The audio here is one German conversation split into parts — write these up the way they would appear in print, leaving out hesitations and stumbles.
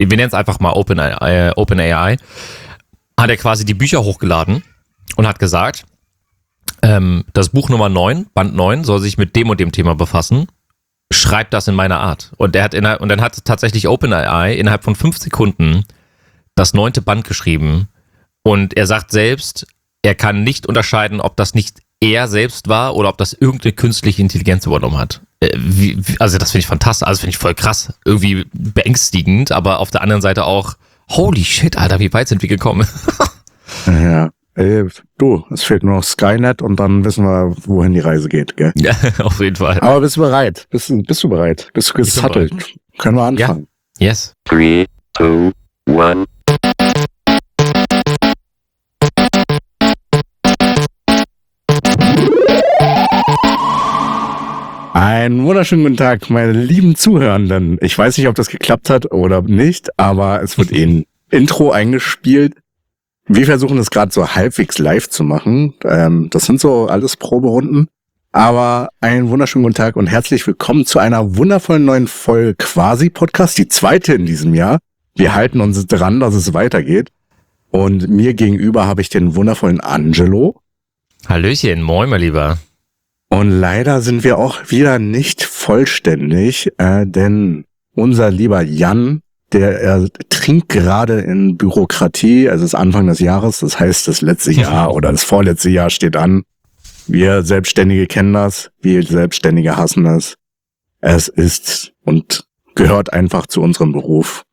wir nennen es einfach mal OpenAI, hat er quasi die Bücher hochgeladen und hat gesagt, das Buch Nummer 9, Band 9, soll sich mit dem und dem Thema befassen. Schreibt das in meiner Art. Und dann hat tatsächlich OpenAI innerhalb von 5 Sekunden das 9. Band geschrieben. Und er sagt selbst, er kann nicht unterscheiden, ob das nicht er selbst war oder ob das irgendeine künstliche Intelligenz übernommen hat. Also das finde ich fantastisch, also finde ich voll krass. Irgendwie beängstigend, aber auf der anderen Seite auch, holy shit, Alter, wie weit sind wir gekommen? Ja. Du, es fehlt nur noch Skynet und dann wissen wir, wohin die Reise geht, gell? Ja, auf jeden Fall. Aber bist du bereit? Bist du bereit? Bist du gesattelt? Können wir anfangen? Ja. Yes. 3, 2, 1. Einen wunderschönen guten Tag, meine lieben Zuhörenden. Ich weiß nicht, ob das geklappt hat oder nicht, aber es wird ein Intro eingespielt. Wir versuchen es gerade so halbwegs live zu machen. Das sind so alles Proberunden. Aber einen wunderschönen guten Tag und herzlich willkommen zu einer wundervollen neuen Folge Quasi-Podcast, die 2. in diesem Jahr. Wir halten uns dran, dass es weitergeht. Und mir gegenüber habe ich den wundervollen Angelo. Hallöchen, moin, mein Lieber. Und leider sind wir auch wieder nicht vollständig, denn unser lieber Jan, der trinkt gerade in Bürokratie, also es ist Anfang des Jahres, das heißt das letzte Jahr oder das vorletzte Jahr steht an. Wir Selbstständige kennen das, wir Selbstständige hassen das. Es ist und gehört einfach zu unserem Beruf,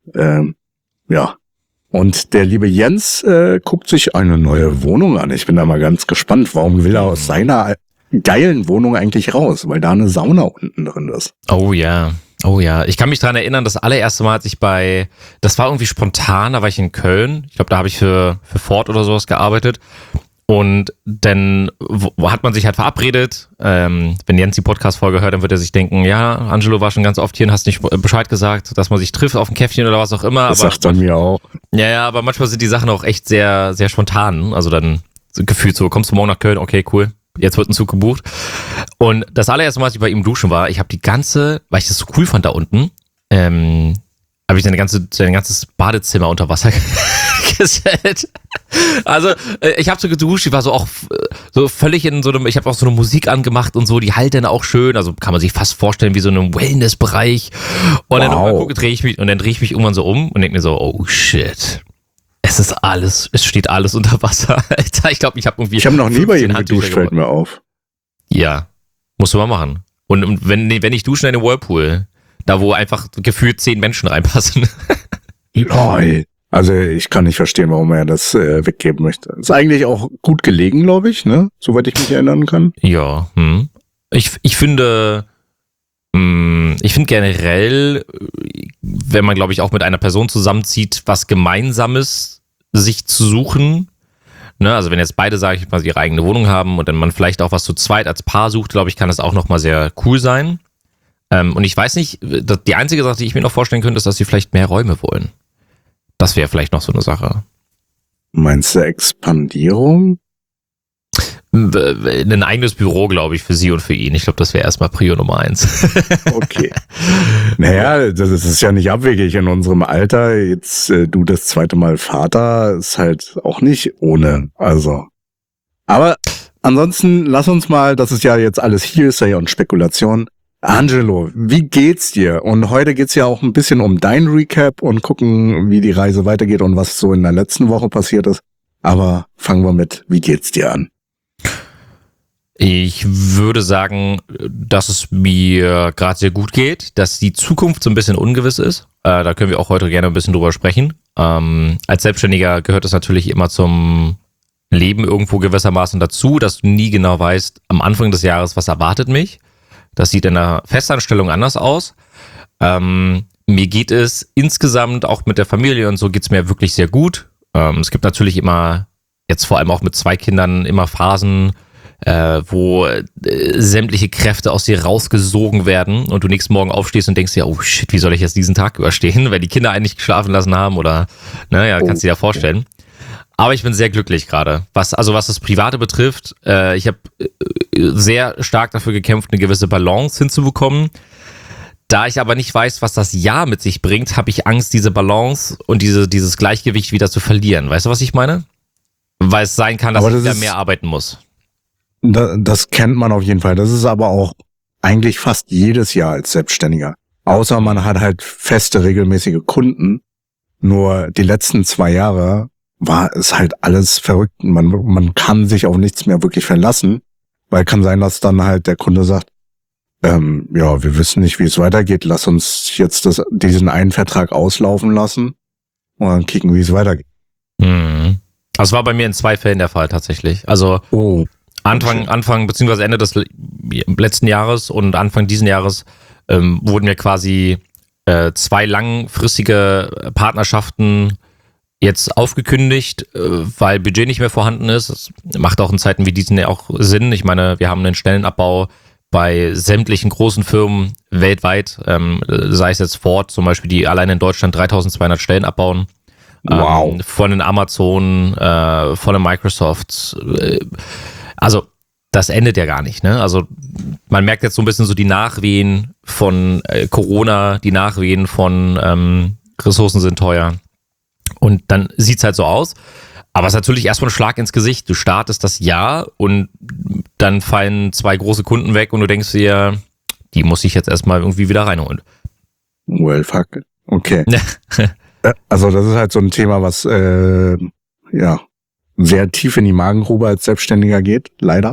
ja. Und der liebe Jens guckt sich eine neue Wohnung an. Ich bin da mal ganz gespannt, warum will er aus seiner geilen Wohnung eigentlich raus, weil da eine Sauna unten drin ist. Oh ja. Ich kann mich daran erinnern, das allererste Mal, als ich das war irgendwie spontan, da war ich in Köln. Ich glaube, da habe ich für Ford oder sowas gearbeitet. Und dann hat man sich halt verabredet. Wenn Jens die Podcast-Folge hört, dann wird er sich denken, ja, Angelo war schon ganz oft hier und hast nicht Bescheid gesagt, dass man sich trifft auf ein Käffchen oder was auch immer. Das sagt er mir auch. Ja, aber manchmal sind die Sachen auch echt sehr, sehr spontan. Also dann gefühlt so, kommst du morgen nach Köln? Okay, cool. Jetzt wird ein Zug gebucht. Und das allererste Mal, als ich bei ihm duschen war, ich habe weil ich das so cool fand da unten, habe ich sein ganzes Badezimmer unter Wasser gesetzt. Also, ich habe so geduscht, ich war so auch so völlig in so einem, ich habe auch so eine Musik angemacht und so, die halt dann auch schön, also kann man sich fast vorstellen wie so einem Wellness-Bereich. Und dann drehe ich mich irgendwann so um und denke mir so, oh shit. Es steht alles unter Wasser, Alter. Ich glaube, ich habe noch nie bei ihm geduscht, fällt mir auf. Ja, musst du mal machen. Und wenn ich dusche in einem Whirlpool, da wo einfach gefühlt 10 Menschen reinpassen. Lol. Also ich kann nicht verstehen, warum er das weggeben möchte. Ist eigentlich auch gut gelegen, glaube ich, ne? Soweit ich mich erinnern kann. Ja, Ich finde generell, wenn man, glaube ich, auch mit einer Person zusammenzieht, was Gemeinsames sich zu suchen, ne, also wenn jetzt beide, sage ich mal, ihre eigene Wohnung haben und dann man vielleicht auch was zu zweit als Paar sucht, glaube ich, kann das auch nochmal sehr cool sein. Und ich weiß nicht, die einzige Sache, die ich mir noch vorstellen könnte, ist, dass sie vielleicht mehr Räume wollen. Das wäre vielleicht noch so eine Sache. Meinst du Expandierung? Ein eigenes Büro, glaube ich, für sie und für ihn. Ich glaube, das wäre erstmal Prio Nummer 1. Okay. Naja, das ist ja nicht abwegig in unserem Alter. Jetzt du das 2. Mal Vater, ist halt auch nicht ohne. Also. Aber ansonsten lass uns mal, das ist ja jetzt alles Hearsay und Spekulation. Angelo, wie geht's dir? Und heute geht's ja auch ein bisschen um dein Recap und gucken, wie die Reise weitergeht und was so in der letzten Woche passiert ist. Aber fangen wir mit, wie geht's dir an? Ich würde sagen, dass es mir gerade sehr gut geht, dass die Zukunft so ein bisschen ungewiss ist. Da können wir auch heute gerne ein bisschen drüber sprechen. Als Selbstständiger gehört es natürlich immer zum Leben irgendwo gewissermaßen dazu, dass du nie genau weißt, am Anfang des Jahres, was erwartet mich. Das sieht in der Festanstellung anders aus. Mir geht es insgesamt, auch mit der Familie und so, geht es mir wirklich sehr gut. Es gibt natürlich immer, jetzt vor allem auch mit 2 Kindern, immer Phasen, wo sämtliche Kräfte aus dir rausgesogen werden und du nächsten Morgen aufstehst und denkst dir, oh shit, wie soll ich jetzt diesen Tag überstehen, wenn die Kinder eigentlich geschlafen lassen haben oder, naja, kannst du dir ja vorstellen. Aber ich bin sehr glücklich gerade. Was das Private betrifft, ich habe sehr stark dafür gekämpft, eine gewisse Balance hinzubekommen. Da ich aber nicht weiß, was das Jahr mit sich bringt, habe ich Angst, diese Balance und dieses Gleichgewicht wieder zu verlieren. Weißt du, was ich meine? Weil es sein kann, dass ich wieder mehr arbeiten muss. Das kennt man auf jeden Fall. Das ist aber auch eigentlich fast jedes Jahr als Selbstständiger. Außer man hat halt feste, regelmäßige Kunden. Nur die letzten 2 Jahre war es halt alles verrückt. Man kann sich auf nichts mehr wirklich verlassen, weil kann sein, dass dann halt der Kunde sagt, ja, wir wissen nicht, wie es weitergeht. Lass uns jetzt diesen einen Vertrag auslaufen lassen und dann kicken, wie es weitergeht. Das war bei mir in 2 Fällen der Fall tatsächlich. Also Anfang beziehungsweise Ende des letzten Jahres und Anfang diesen Jahres wurden mir quasi 2 langfristige Partnerschaften jetzt aufgekündigt, weil Budget nicht mehr vorhanden ist. Das macht auch in Zeiten wie diesen ja auch Sinn. Ich meine, wir haben einen Stellenabbau bei sämtlichen großen Firmen weltweit, sei es jetzt Ford zum Beispiel, die allein in Deutschland 3200 Stellen abbauen. Wow. Von den Amazon, von den Microsoft. Also das endet ja gar nicht, ne? Also man merkt jetzt so ein bisschen so die Nachwehen von Corona, die Nachwehen von Ressourcen sind teuer. Und dann sieht's halt so aus. Aber es ist natürlich erstmal ein Schlag ins Gesicht. Du startest das Jahr und dann fallen 2 große Kunden weg und du denkst dir, die muss ich jetzt erstmal irgendwie wieder reinholen. Well, fuck. Okay. Also das ist halt so ein Thema, was sehr tief in die Magengrube als Selbstständiger geht, leider.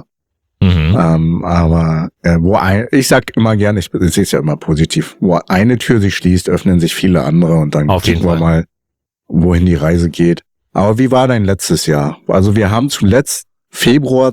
Aber ich sag immer gerne, ich sehe es ja immer positiv, wo eine Tür sich schließt, öffnen sich viele andere und dann gucken wir mal, wohin die Reise geht. Aber wie war dein letztes Jahr? Also wir haben zuletzt Februar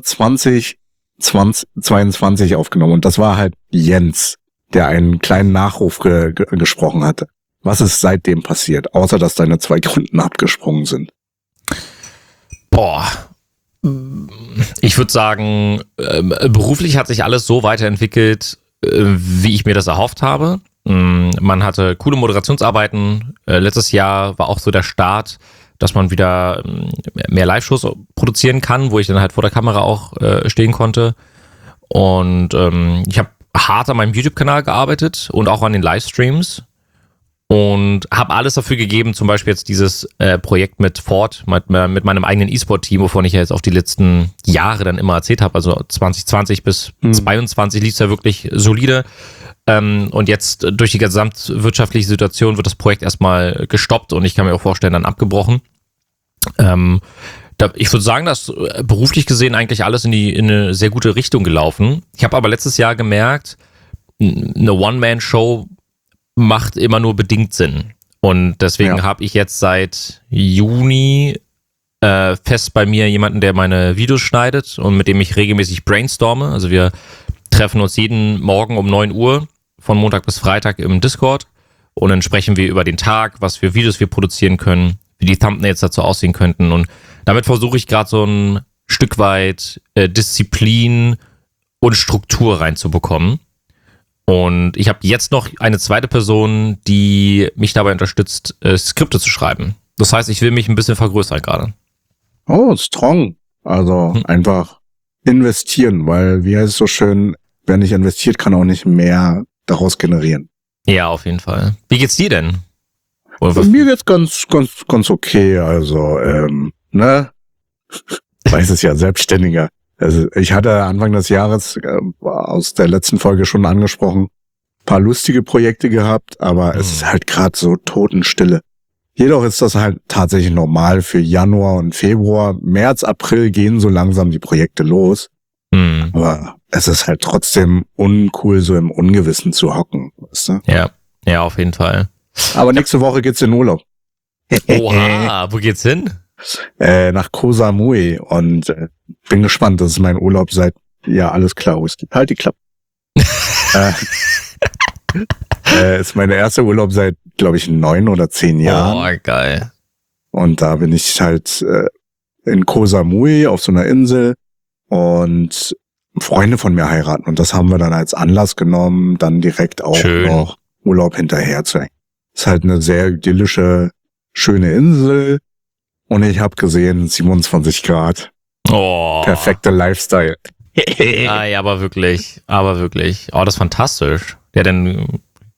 2022 aufgenommen und das war halt Jens, der einen kleinen Nachruf gesprochen hatte. Was ist seitdem passiert, außer dass deine 2 Kunden abgesprungen sind? Boah, ich würde sagen, beruflich hat sich alles so weiterentwickelt, wie ich mir das erhofft habe. Man hatte coole Moderationsarbeiten. Letztes Jahr war auch so der Start, dass man wieder mehr Live-Shows produzieren kann, wo ich dann halt vor der Kamera auch stehen konnte. Und ich habe hart an meinem YouTube-Kanal gearbeitet und auch an den Livestreams. Und habe alles dafür gegeben, zum Beispiel jetzt dieses Projekt mit Ford, mit meinem eigenen E-Sport-Team, wovon ich ja jetzt auf die letzten Jahre dann immer erzählt habe. Also 2020 bis 2022 lief es ja wirklich solide. Und jetzt durch die gesamtwirtschaftliche Situation wird das Projekt erstmal gestoppt und ich kann mir auch vorstellen, dann abgebrochen. Ich würde sagen, dass beruflich gesehen eigentlich alles in eine sehr gute Richtung gelaufen. Ich habe aber letztes Jahr gemerkt, eine One-Man-Show macht immer nur bedingt Sinn. Und deswegen habe ich jetzt seit Juni fest bei mir jemanden, der meine Videos schneidet und mit dem ich regelmäßig brainstorme. Also wir treffen uns jeden Morgen um 9 Uhr von Montag bis Freitag im Discord und dann sprechen wir über den Tag, was für Videos wir produzieren können, wie die Thumbnails dazu aussehen könnten. Und damit versuche ich gerade so ein Stück weit Disziplin und Struktur reinzubekommen. Und ich habe jetzt noch eine zweite Person, die mich dabei unterstützt, Skripte zu schreiben. Das heißt, ich will mich ein bisschen vergrößern gerade. Oh, strong. Also einfach investieren, weil, wie heißt es so schön, wer nicht investiert, kann auch nicht mehr daraus generieren. Ja, auf jeden Fall. Wie geht's dir denn? Mir geht's ganz okay. Also, weiß es ja, Selbstständiger. Also ich hatte Anfang des Jahres aus der letzten Folge schon angesprochen, paar lustige Projekte gehabt, aber es ist halt gerade so Totenstille. Jedoch ist das halt tatsächlich normal für Januar und Februar. März, April gehen so langsam die Projekte los. Aber es ist halt trotzdem uncool, so im Ungewissen zu hocken. Weißt du? Ja, auf jeden Fall. Aber nächste Woche geht's in Urlaub. Oha, wo geht's hin? Nach Koh Samui und bin gespannt. Das ist mein Urlaub seit, ja, alles klar, Whisky. Halt die Klappe. Ist mein erster Urlaub seit, glaube ich, 9 oder 10 Jahren. Oh, geil. Und da bin ich halt in Koh Samui auf so einer Insel und Freunde von mir heiraten. Und das haben wir dann als Anlass genommen, dann direkt auch noch Urlaub hinterher zu hängen. Ist halt eine sehr idyllische, schöne Insel. Und ich habe gesehen, 27 Grad. Oh. Perfekter Lifestyle. Ja, aber wirklich. Oh, das ist fantastisch. Ja, dann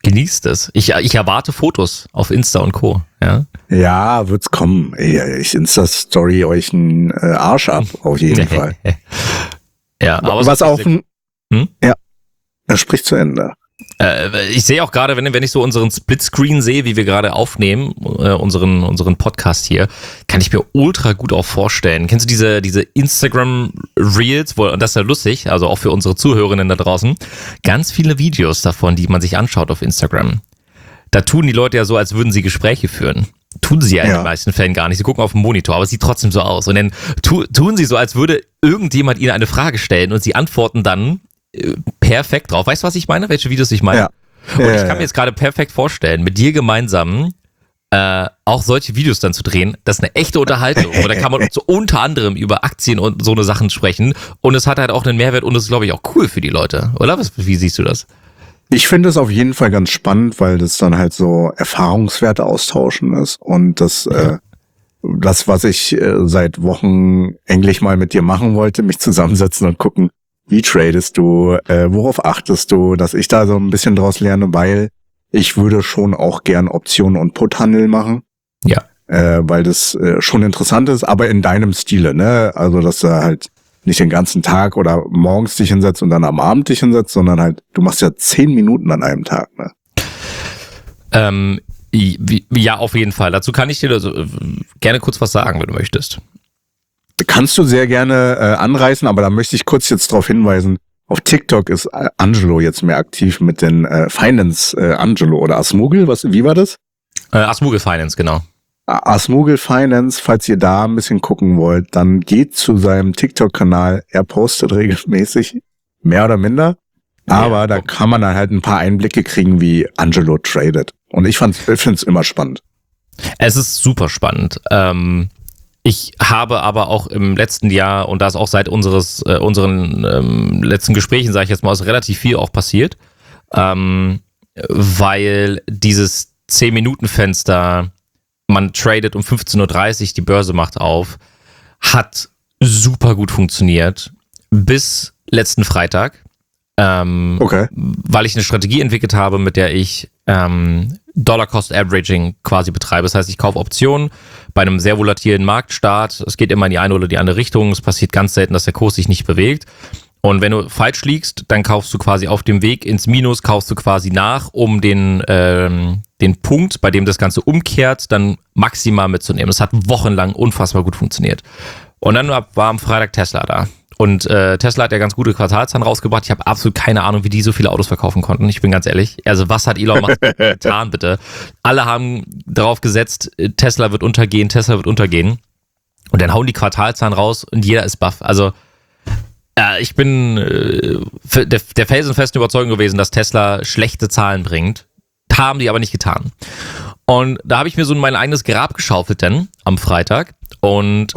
Genießt es. Ich erwarte Fotos auf Insta und Co. Ja, Ja, wird's kommen. Ey, ich Insta-Story euch einen Arsch ab, auf jeden Fall. Ja, aber Was auch Hm? Ja, er spricht zu Ende. Ich sehe auch gerade, wenn ich so unseren Splitscreen sehe, wie wir gerade aufnehmen, unseren Podcast hier, kann ich mir ultra gut auch vorstellen. Kennst du diese Instagram Reels, und das ist ja lustig, also auch für unsere Zuhörerinnen da draußen, ganz viele Videos davon, die man sich anschaut auf Instagram. Da tun die Leute ja so, als würden sie Gespräche führen. Tun sie ja in den meisten Fällen gar nicht. Sie gucken auf den Monitor, aber es sieht trotzdem so aus. Und dann tun sie so, als würde irgendjemand ihnen eine Frage stellen und sie antworten dann perfekt drauf. Weißt du, was ich meine? Welche Videos ich meine? Ja. Und ich kann mir jetzt gerade perfekt vorstellen, mit dir gemeinsam auch solche Videos dann zu drehen. Das ist eine echte Unterhaltung. Und da kann man so unter anderem über Aktien und so eine Sachen sprechen. Und es hat halt auch einen Mehrwert und es ist, glaube ich, auch cool für die Leute. Oder? Wie siehst du das? Ich finde es auf jeden Fall ganz spannend, weil das dann halt so Erfahrungswerte austauschen ist. Und das, was ich seit Wochen endlich mal mit dir machen wollte, mich zusammensetzen und gucken, wie tradest du, worauf achtest du, dass ich da so ein bisschen draus lerne, weil ich würde schon auch gern Optionen und Put-Handel machen. Ja. Weil das schon interessant ist, aber in deinem Stile, ne? Also, dass du halt nicht den ganzen Tag oder morgens dich hinsetzt und dann am Abend dich hinsetzt, sondern halt, du machst ja 10 Minuten an einem Tag, ne? Ja, auf jeden Fall. Dazu kann ich dir gerne kurz was sagen, wenn du möchtest. Kannst du sehr gerne anreißen, aber da möchte ich kurz jetzt darauf hinweisen, auf TikTok ist Angelo jetzt mehr aktiv mit den Finance Angelo oder Asmugel, wie war das? Asmugel Finance, genau. Asmugel Finance, falls ihr da ein bisschen gucken wollt, dann geht zu seinem TikTok-Kanal. Er postet regelmäßig, mehr oder minder, aber da kann man dann halt ein paar Einblicke kriegen, wie Angelo tradet. Und ich finde es immer spannend. Es ist super spannend. Ich habe aber auch im letzten Jahr, und da ist auch seit unseren letzten Gesprächen, sage ich jetzt mal, ist relativ viel auch passiert, weil dieses 10-Minuten-Fenster, man tradet um 15.30 Uhr, die Börse macht auf, hat super gut funktioniert bis letzten Freitag, weil ich eine Strategie entwickelt habe, mit der ich Dollar-Cost-Averaging quasi betreibe. Das heißt, ich kaufe Optionen bei einem sehr volatilen Marktstart. Es geht immer in die eine oder die andere Richtung. Es passiert ganz selten, dass der Kurs sich nicht bewegt. Und wenn du falsch liegst, dann kaufst du quasi auf dem Weg ins Minus, kaufst du quasi nach, um den Punkt, bei dem das Ganze umkehrt, dann maximal mitzunehmen. Das hat wochenlang unfassbar gut funktioniert. Und dann war am Freitag Tesla da. Und Tesla hat ja ganz gute Quartalszahlen rausgebracht. Ich habe absolut keine Ahnung, wie die so viele Autos verkaufen konnten. Ich bin ganz ehrlich. Also was hat Elon Musk getan, bitte? Alle haben darauf gesetzt, Tesla wird untergehen. Und dann hauen die Quartalszahlen raus und jeder ist baff. Also ich bin der felsenfesten Überzeugung gewesen, dass Tesla schlechte Zahlen bringt. Haben die aber nicht getan. Und da habe ich mir so mein eigenes Grab geschaufelt denn am Freitag. Und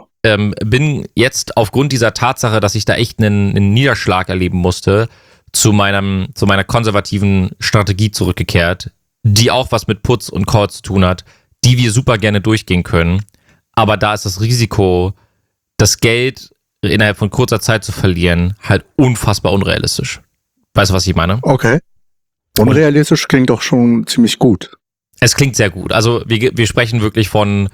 bin jetzt aufgrund dieser Tatsache, dass ich da echt einen Niederschlag erleben musste, zu meiner konservativen Strategie zurückgekehrt, die auch was mit Puts und Calls zu tun hat, die wir super gerne durchgehen können. Aber da ist das Risiko, das Geld innerhalb von kurzer Zeit zu verlieren, halt unfassbar unrealistisch. Weißt du, was ich meine? Okay. Unrealistisch klingt doch schon ziemlich gut. Es klingt sehr gut. Also wir sprechen wirklich von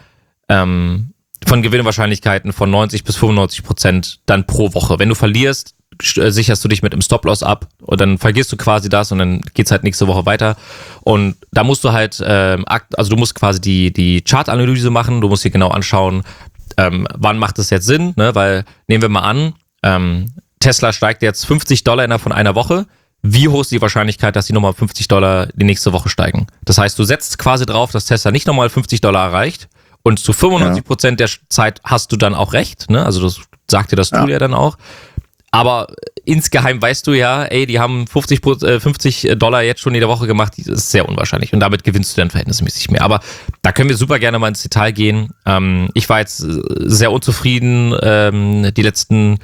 Gewinnwahrscheinlichkeiten von 90 bis 95% dann pro Woche. Wenn du verlierst, sicherst du dich mit einem Stop-Loss ab und dann vergisst du quasi das und dann geht's halt nächste Woche weiter. Und da musst du halt, also du musst quasi die Chartanalyse machen, du musst dir genau anschauen, wann macht es jetzt Sinn, ne? Weil, nehmen wir mal an, Tesla steigt jetzt $50 innerhalb von einer Woche. Wie hoch ist die Wahrscheinlichkeit, dass die nochmal $50 die nächste Woche steigen? Das heißt, du setzt quasi drauf, dass Tesla nicht nochmal $50 erreicht und zu 95% der Zeit hast du dann auch recht, ne? Also das sagt dir das Tool ja dann auch. Aber insgeheim weißt du ja, ey, die haben $50 jetzt schon jede Woche gemacht, das ist sehr unwahrscheinlich und damit gewinnst du dann verhältnismäßig mehr. Aber da können wir super gerne mal ins Detail gehen. Ich war jetzt sehr unzufrieden, die letzten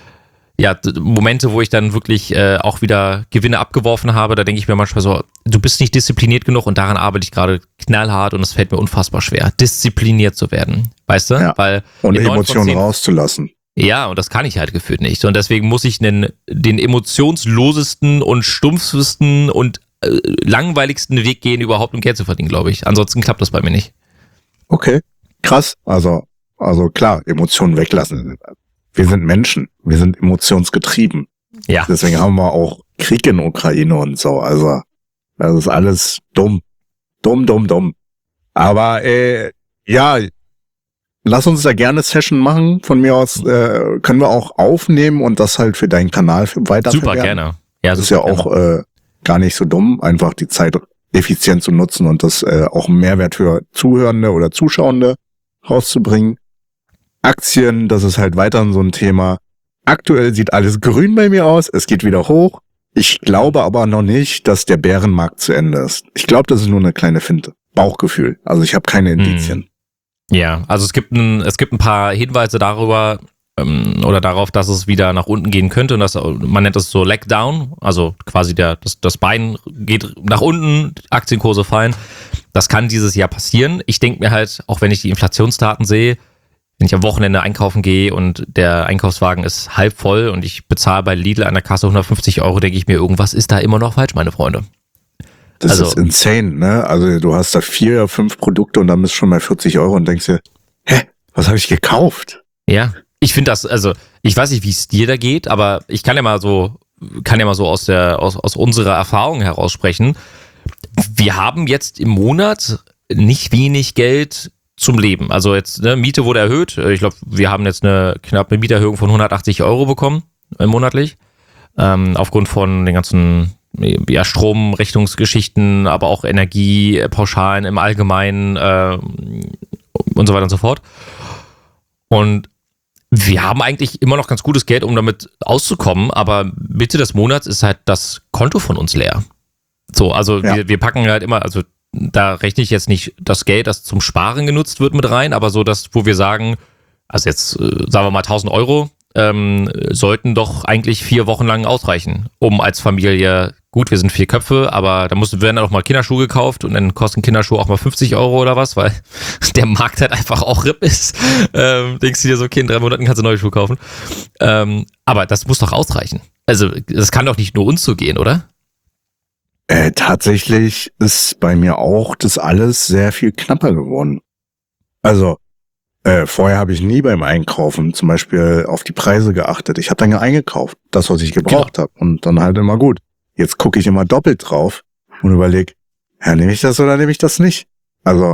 Momente, wo ich dann wirklich auch wieder Gewinne abgeworfen habe, da denke ich mir manchmal so, du bist nicht diszipliniert genug und daran arbeite ich gerade knallhart und es fällt mir unfassbar schwer, diszipliniert zu werden, weißt du? Ja. Weil und Emotionen rauszulassen. Ja, und das kann ich halt gefühlt nicht. Und deswegen muss ich den emotionslosesten und stumpfesten und langweiligsten Weg gehen, überhaupt um Geld zu verdienen, glaube ich. Ansonsten klappt das bei mir nicht. Okay, krass. Also klar, Emotionen weglassen. Wir sind Menschen, wir sind emotionsgetrieben. Ja. Deswegen haben wir auch Krieg in der Ukraine und so. Also das ist alles dumm. Dumm. Aber ja, lass uns da gerne Session machen. Von mir aus können wir auch aufnehmen und das halt für deinen Kanal weiterverwerten. Super, gerne. Ja, das ist ja auch gar nicht so dumm, einfach die Zeit effizient zu nutzen und das auch einen Mehrwert für Zuhörende oder Zuschauende rauszubringen. Aktien, das ist halt weiterhin so ein Thema. Aktuell sieht alles grün bei mir aus, es geht wieder hoch. Ich glaube aber noch nicht, dass der Bärenmarkt zu Ende ist. Ich glaube, das ist nur eine kleine Finte. Bauchgefühl. Also ich habe keine Indizien. Ja, also es gibt ein paar Hinweise darüber oder darauf, dass es wieder nach unten gehen könnte und man nennt das so Leg Down, also quasi das Bein geht nach unten, Aktienkurse fallen. Das kann dieses Jahr passieren. Ich denke mir halt, auch wenn ich die Inflationsdaten sehe, wenn ich am Wochenende einkaufen gehe und der Einkaufswagen ist halb voll und ich bezahle bei Lidl an der Kasse 150 €, denke ich mir, irgendwas ist da immer noch falsch, meine Freunde. Das ist insane, ne? Also du hast da 4 oder 5 Produkte und dann bist du schon bei 40 € und denkst dir, was habe ich gekauft? Ja, ich finde das, also ich weiß nicht, wie es dir da geht, aber ich kann ja mal so aus unserer Erfahrung heraus sprechen. Wir haben jetzt im Monat nicht wenig Geld zum Leben. Also jetzt, ne, Miete wurde erhöht. Ich glaube, wir haben jetzt eine knappe Mieterhöhung von 180 € bekommen, monatlich. Aufgrund von den ganzen Stromrechnungsgeschichten, aber auch Energiepauschalen im Allgemeinen und so weiter und so fort. Und wir haben eigentlich immer noch ganz gutes Geld, um damit auszukommen, aber Mitte des Monats ist halt das Konto von uns leer. So, also wir packen halt immer, also da rechne ich jetzt nicht das Geld, das zum Sparen genutzt wird, mit rein, aber so das, wo wir sagen, also jetzt sagen wir mal 1.000 €, sollten doch eigentlich 4 Wochen lang ausreichen, um als Familie, gut, wir sind 4 Köpfe, aber da werden dann auch mal Kinderschuhe gekauft und dann kosten Kinderschuhe auch mal 50 € oder was, weil der Markt halt einfach auch RIP ist. Denkst du dir so, okay, in 3 Monaten kannst du neue Schuhe kaufen. Aber das muss doch ausreichen. Also das kann doch nicht nur uns so gehen, oder? Tatsächlich ist bei mir auch das alles sehr viel knapper geworden. Also vorher habe ich nie beim Einkaufen zum Beispiel auf die Preise geachtet. Ich habe dann eingekauft, das, was ich gebraucht habe. Und dann halt immer gut. Jetzt gucke ich immer doppelt drauf und überlege, nehme ich das oder nehme ich das nicht? Also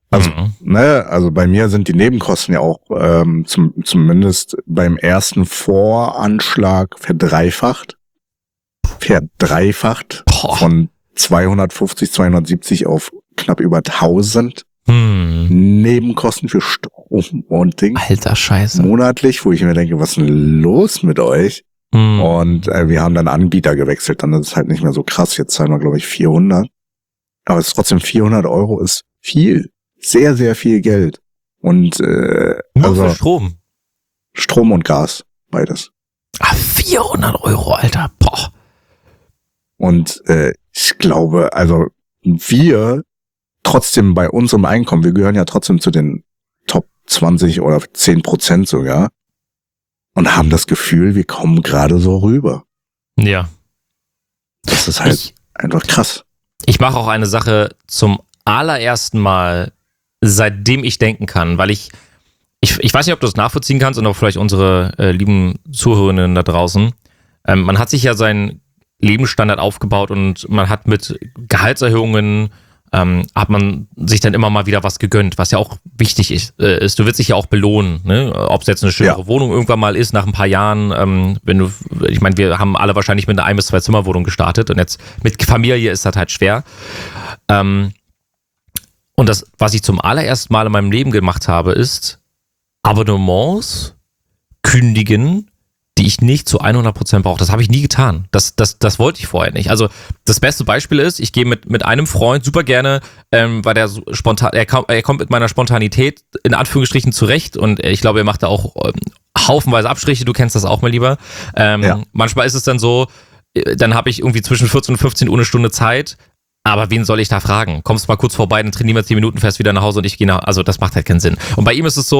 bei mir sind die Nebenkosten ja auch zumindest beim ersten Voranschlag verdreifacht. Von 250, 270 auf knapp über 1000. Nebenkosten für Strom und Ding. Alter Scheiße. Monatlich, wo ich mir denke, was ist denn los mit euch? Und wir haben dann Anbieter gewechselt, dann ist es halt nicht mehr so krass. Jetzt zahlen wir, glaube ich, 400. Aber es ist trotzdem 400 € ist viel. Sehr, sehr viel Geld. Und nur für Strom. Strom und Gas, beides. 400 €, Alter. Boah. Und ich glaube, also wir trotzdem bei unserem Einkommen, wir gehören ja trotzdem zu den Top 20 oder 10% sogar und haben das Gefühl, wir kommen gerade so rüber. Ja. Das ist halt einfach krass. Ich mache auch eine Sache zum allerersten Mal, seitdem ich denken kann, weil ich weiß nicht, ob du das nachvollziehen kannst und auch vielleicht unsere lieben Zuhörerinnen da draußen. Man hat sich ja seinen Lebensstandard aufgebaut und man hat mit Gehaltserhöhungen hat man sich dann immer mal wieder was gegönnt, was ja auch wichtig ist. Du willst dich ja auch belohnen, ne? Ob es jetzt eine schönere Wohnung irgendwann mal ist, nach ein paar Jahren, ich meine, wir haben alle wahrscheinlich mit einer 1- bis 2-Zimmer-Wohnung gestartet und jetzt mit Familie ist das halt schwer. Und das, was ich zum allerersten Mal in meinem Leben gemacht habe, ist Abonnements kündigen, die ich nicht zu 100% brauche. Das habe ich nie getan. Das wollte ich vorher nicht. Also das beste Beispiel ist, ich gehe mit einem Freund super gerne, weil der so spontan, er kommt mit meiner Spontanität in Anführungsstrichen zurecht und ich glaube, er macht da auch haufenweise Abstriche. Du kennst das auch, mein Lieber. Manchmal ist es dann so, dann habe ich irgendwie zwischen 14 und 15 Uhr eine Stunde Zeit. Aber wen soll ich da fragen? Kommst mal kurz vorbei, dann trainieren wir 10 Minuten fest wieder nach Hause und ich gehe nach. Also das macht halt keinen Sinn. Und bei ihm ist es so,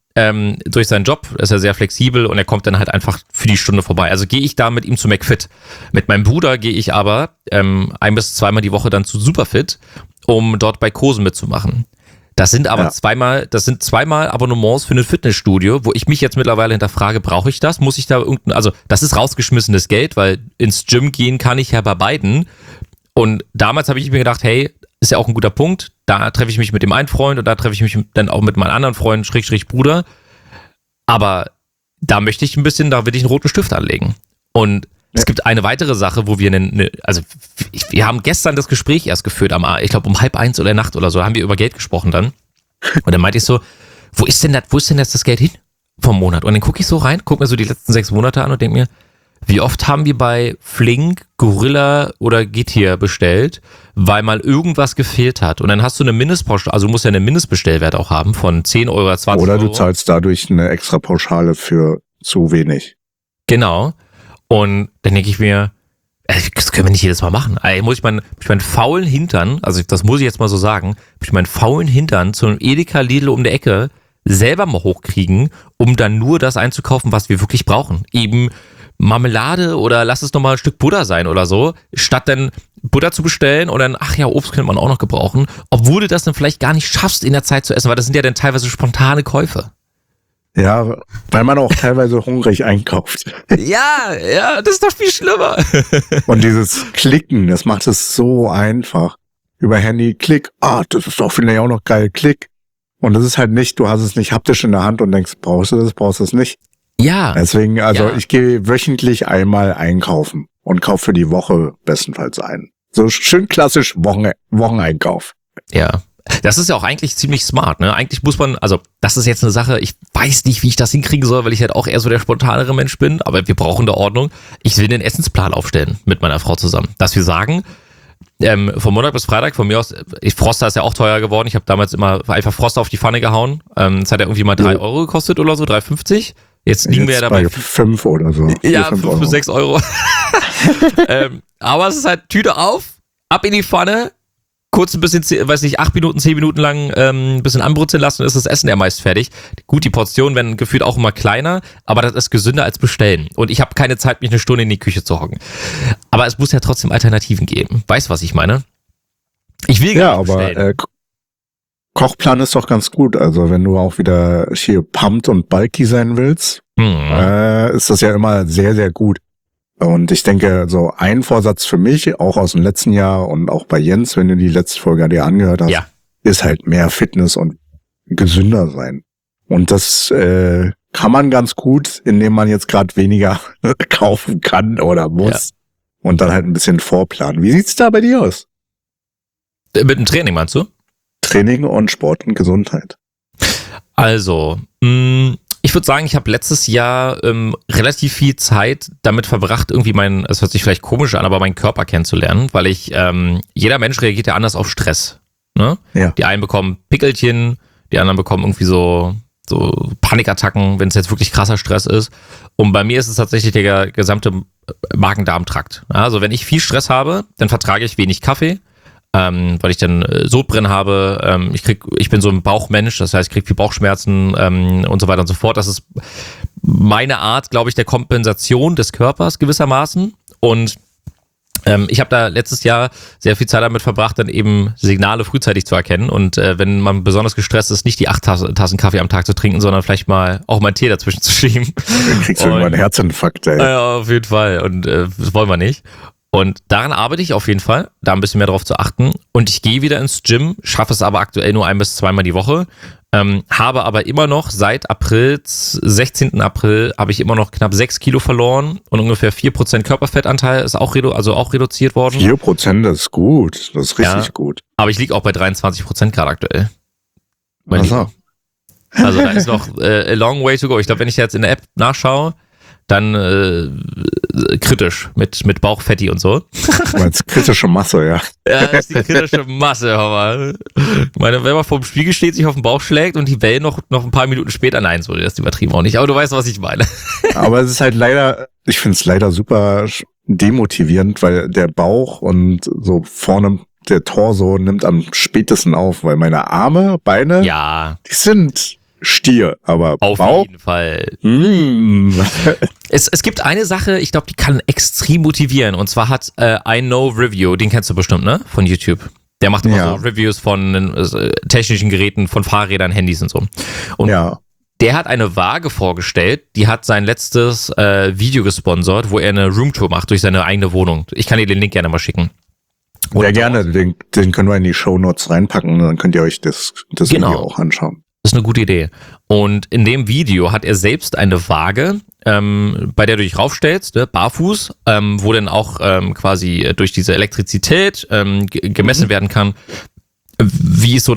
durch seinen Job ist er sehr flexibel und er kommt dann halt einfach für die Stunde vorbei. Also gehe ich da mit ihm zu McFit. Mit meinem Bruder gehe ich aber 1 bis 2 Mal die Woche dann zu Superfit, um dort bei Kursen mitzumachen. Das sind aber zweimal Abonnements für ein Fitnessstudio, wo ich mich jetzt mittlerweile hinterfrage, brauche ich das? Muss ich da also das ist rausgeschmissenes Geld, weil ins Gym gehen kann ich ja bei beiden. Und damals habe ich mir gedacht, hey, ist ja auch ein guter Punkt. Da treffe ich mich mit dem einen Freund und da treffe ich mich dann auch mit meinem anderen Freund, Schrägstrich Bruder. Aber da möchte ich da will ich einen roten Stift anlegen. Und es gibt eine weitere Sache, wo wir wir haben gestern das Gespräch erst geführt, ich glaube um 12:30 oder Nacht oder so, haben wir über Geld gesprochen dann. Und dann meinte ich so, wo ist denn das Geld hin vom Monat? Und dann gucke ich so rein, gucke mir so die letzten 6 Monate an und denke mir, wie oft haben wir bei Flink, Gorilla oder Getir bestellt, weil mal irgendwas gefehlt hat. Und dann hast du eine Mindestpauschale, also du musst ja einen Mindestbestellwert auch haben von 10 Euro oder 20 Oder Euro. du zahlst dadurch eine extra Pauschale für zu wenig. Genau. Und dann denke ich mir, das können wir nicht jedes Mal machen. Muss ich meinen faulen Hintern, also das muss ich jetzt mal so sagen, muss ich meinen faulen Hintern zu einem Edeka Lidl um der Ecke selber mal hochkriegen, um dann nur das einzukaufen, was wir wirklich brauchen. Eben Marmelade oder lass es nochmal ein Stück Butter sein oder so, statt dann Butter zu bestellen und dann, ach ja, Obst könnte man auch noch gebrauchen, obwohl du das dann vielleicht gar nicht schaffst in der Zeit zu essen, weil das sind ja dann teilweise spontane Käufe. Ja, weil man auch teilweise hungrig einkauft. Ja, das ist doch viel schlimmer. Und dieses Klicken, das macht es so einfach. Über Handy, Klick, das ist doch vielleicht auch noch geil, Klick. Und das ist halt nicht, du hast es nicht haptisch in der Hand und denkst, brauchst du das nicht. Ja. Deswegen, ich gehe wöchentlich einmal einkaufen und kaufe für die Woche bestenfalls ein. So schön klassisch Wocheneinkauf. Ja. Das ist ja auch eigentlich ziemlich smart, ne? Eigentlich muss man, also das ist jetzt eine Sache, ich weiß nicht, wie ich das hinkriegen soll, weil ich halt auch eher so der spontanere Mensch bin, aber wir brauchen da Ordnung. Ich will den Essensplan aufstellen mit meiner Frau zusammen, dass wir sagen, von Montag bis Freitag, von mir aus, Froster ist ja auch teuer geworden, ich habe damals immer einfach Froster auf die Pfanne gehauen, das hat ja irgendwie mal 3 Euro gekostet oder so, 3,50. Jetzt liegen wir ja dabei. Bei 5 oder so. Ja, 5 bis 6 Euro. Aber es ist halt Tüte auf, ab in die Pfanne, kurz ein bisschen, 8 Minuten, 10 Minuten lang ein bisschen anbrutzeln lassen, ist das Essen ja meist fertig. Gut, die Portionen werden gefühlt auch immer kleiner, aber das ist gesünder als bestellen. Und ich habe keine Zeit, mich eine Stunde in die Küche zu hocken. Aber es muss ja trotzdem Alternativen geben. Weißt du, was ich meine? Ich will gar nicht bestellen. Aber Kochplan ist doch ganz gut. Also wenn du auch wieder hier pumped und bulky sein willst, ist das ja immer sehr, sehr gut. Und ich denke, so ein Vorsatz für mich, auch aus dem letzten Jahr und auch bei Jens, wenn du die letzte Folge dir angehört hast, ist halt mehr Fitness und gesünder sein. Und das kann man ganz gut, indem man jetzt gerade weniger kaufen kann oder muss und dann halt ein bisschen vorplanen. Wie sieht's da bei dir aus? Mit dem Training meinst du? Training und Sport und Gesundheit. Also, ich würde sagen, ich habe letztes Jahr relativ viel Zeit damit verbracht, irgendwie es hört sich vielleicht komisch an, aber meinen Körper kennenzulernen, weil jeder Mensch reagiert ja anders auf Stress. Ne? Ja. Die einen bekommen Pickelchen, die anderen bekommen irgendwie so Panikattacken, wenn es jetzt wirklich krasser Stress ist. Und bei mir ist es tatsächlich der gesamte Magen-Darm-Trakt. Also wenn ich viel Stress habe, dann vertrage ich wenig Kaffee. Weil ich dann Sodbrennen habe, ich bin so ein Bauchmensch, das heißt, ich kriege viel Bauchschmerzen und so weiter und so fort. Das ist meine Art, glaube ich, der Kompensation des Körpers gewissermaßen. Und ich habe da letztes Jahr sehr viel Zeit damit verbracht, dann eben Signale frühzeitig zu erkennen. Und wenn man besonders gestresst ist, nicht die 8 Tassen Kaffee am Tag zu trinken, sondern vielleicht mal auch mal einen Tee dazwischen zu schieben. Dann kriegst du irgendwann einen Herzinfarkt, ey. Ja, auf jeden Fall. Und das wollen wir nicht. Und daran arbeite ich auf jeden Fall, da ein bisschen mehr drauf zu achten. Und ich gehe wieder ins Gym, schaffe es aber aktuell nur 1 bis 2 Mal die Woche. Habe aber immer noch seit 16. April, habe ich immer noch knapp 6 Kilo verloren und ungefähr 4% Körperfettanteil ist auch reduziert worden. 4%, das ist gut, das ist richtig gut. Aber ich liege auch bei 23% gerade aktuell. Also da ist noch a long way to go. Ich glaube, wenn ich jetzt in der App nachschaue, dann kritisch mit Bauchfetti und so. Du meinst kritische Masse, ja. Ja, das ist die kritische Masse, aber wenn man vor dem Spiegel steht, sich auf den Bauch schlägt und die Wellen noch ein paar Minuten später, nein, so, das ist übertrieben auch nicht, aber du weißt, was ich meine. Aber es ist halt ich finde es leider super demotivierend, weil der Bauch und so vorne der Torso nimmt am spätesten auf, weil meine Arme, Beine, die sind Stier, aber Auf Bauch? jeden Fall. Es Es gibt eine Sache, ich glaube, die kann extrem motivieren. Und zwar hat I Know Review, den kennst du bestimmt, ne? Von YouTube. Der macht immer Ja. so Reviews von technischen Geräten, von Fahrrädern, Handys und so. Und ja. der hat eine Waage vorgestellt, die hat sein letztes Video gesponsert, wo er eine Roomtour macht durch seine eigene Wohnung. Ich kann dir den Link gerne mal schicken. Sehr gerne, den können wir in die Shownotes reinpacken, dann könnt ihr euch das Genau. Video auch anschauen. Das ist eine gute Idee. Und in dem Video hat er selbst eine Waage, bei der du dich raufstellst, ne, barfuß, wo dann auch quasi durch diese Elektrizität gemessen werden kann, wie ist so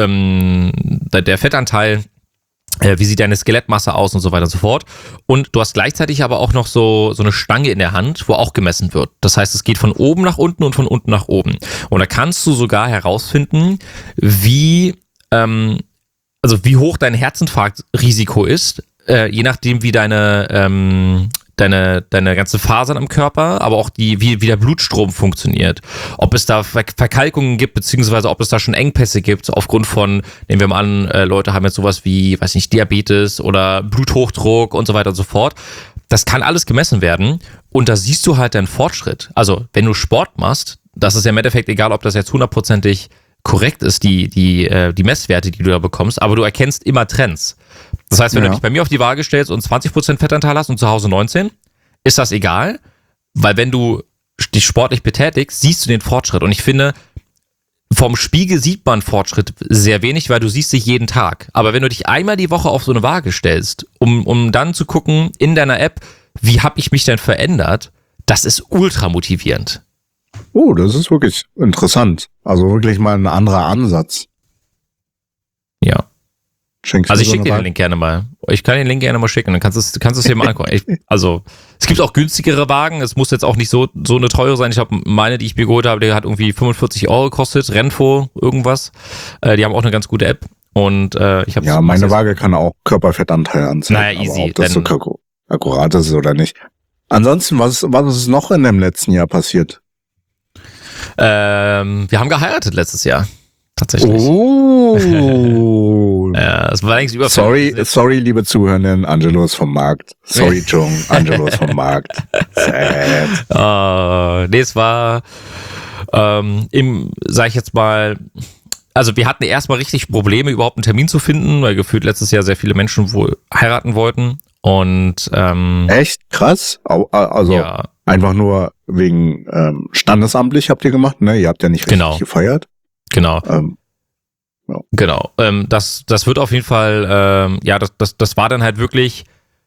der Fettanteil, wie sieht deine Skelettmasse aus und so weiter und so fort. Und du hast gleichzeitig aber auch noch so eine Stange in der Hand, wo auch gemessen wird. Das heißt, es geht von oben nach unten und von unten nach oben. Und da kannst du sogar herausfinden, wie hoch dein Herzinfarktrisiko ist, je nachdem, wie deine ganzen Fasern am Körper, aber auch wie der Blutstrom funktioniert. Ob es da Verkalkungen gibt, beziehungsweise ob es da schon Engpässe gibt, aufgrund von, nehmen wir mal an, Leute haben jetzt sowas wie, weiß nicht, Diabetes oder Bluthochdruck und so weiter und so fort. Das kann alles gemessen werden und da siehst du halt deinen Fortschritt. Also, wenn du Sport machst, das ist ja im Endeffekt egal, ob das jetzt 100%ig korrekt ist, die Messwerte, die du da bekommst, aber du erkennst immer Trends. Das heißt, wenn du dich bei mir auf die Waage stellst und 20% Fettanteil hast und zu Hause 19, ist das egal, weil wenn du dich sportlich betätigst, siehst du den Fortschritt. Und ich finde, vom Spiegel sieht man Fortschritt sehr wenig, weil du siehst dich jeden Tag. Aber wenn du dich einmal die Woche auf so eine Waage stellst, um dann zu gucken in deiner App, wie habe ich mich denn verändert, das ist ultra motivierend. Oh, das ist wirklich interessant. Also wirklich mal ein anderer Ansatz. Ja. Schenkst Also du ich so schicke eine dir den Waage? Link gerne mal. Ich kann den Link gerne mal schicken, dann kannst du es dir mal angucken. Also es gibt auch günstigere Wagen, es muss jetzt auch nicht so eine teure sein. Ich habe meine, die ich mir geholt habe, die hat irgendwie 45 € gekostet, Renfo irgendwas. Die haben auch eine ganz gute App. Und ich habe Ja, meine Waage kann auch Körperfettanteil anzeigen. Naja, easy, Aber ob das so dann- akkurat ist oder nicht. Ansonsten, was ist noch in dem letzten Jahr passiert? Wir haben geheiratet letztes Jahr. Tatsächlich. Oh. Ja, es war längst über. Sorry, liebe Zuhörenden, Angelo ist vom Markt. Sorry, Jung, Angelo ist vom Markt. Sad. Nee, es war sag ich jetzt mal, also wir hatten erstmal richtig Probleme, überhaupt einen Termin zu finden, weil gefühlt letztes Jahr sehr viele Menschen wohl heiraten wollten. Und Echt? Krass. Also ja, einfach nur wegen standesamtlich habt ihr gemacht, ne? Ihr habt ja nicht richtig Genau. gefeiert. genau. Ja. Genau. Das wird auf jeden Fall, das war dann halt wirklich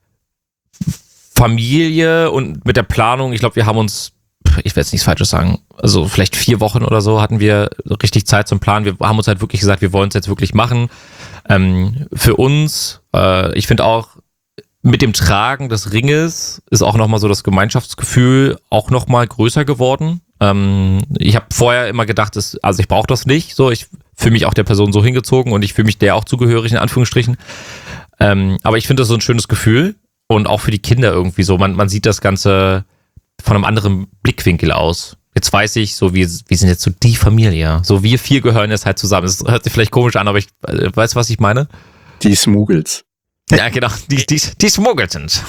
Familie und mit der Planung, ich glaube, wir haben uns, ich will jetzt nichts Falsches sagen, also vielleicht 4 Wochen oder so hatten wir richtig Zeit zum Planen. Wir haben uns halt wirklich gesagt, wir wollen es jetzt wirklich machen. Für uns, ich finde auch, mit dem Tragen des Ringes ist auch nochmal so das Gemeinschaftsgefühl auch nochmal größer geworden. Ich habe vorher immer gedacht, also ich brauche das nicht, so, ich fühle mich auch der Person so hingezogen und ich fühle mich der auch zugehörig, in Anführungsstrichen. Aber ich finde das so ein schönes Gefühl und auch für die Kinder irgendwie so, man sieht das Ganze von einem anderen Blickwinkel aus. Jetzt weiß ich, so wir sind jetzt so die Familie, so wir 4 gehören jetzt halt zusammen. Das hört sich vielleicht komisch an, aber ich weiß, was ich meine? Die Smuggels. Ja, genau, die Smuggel sind.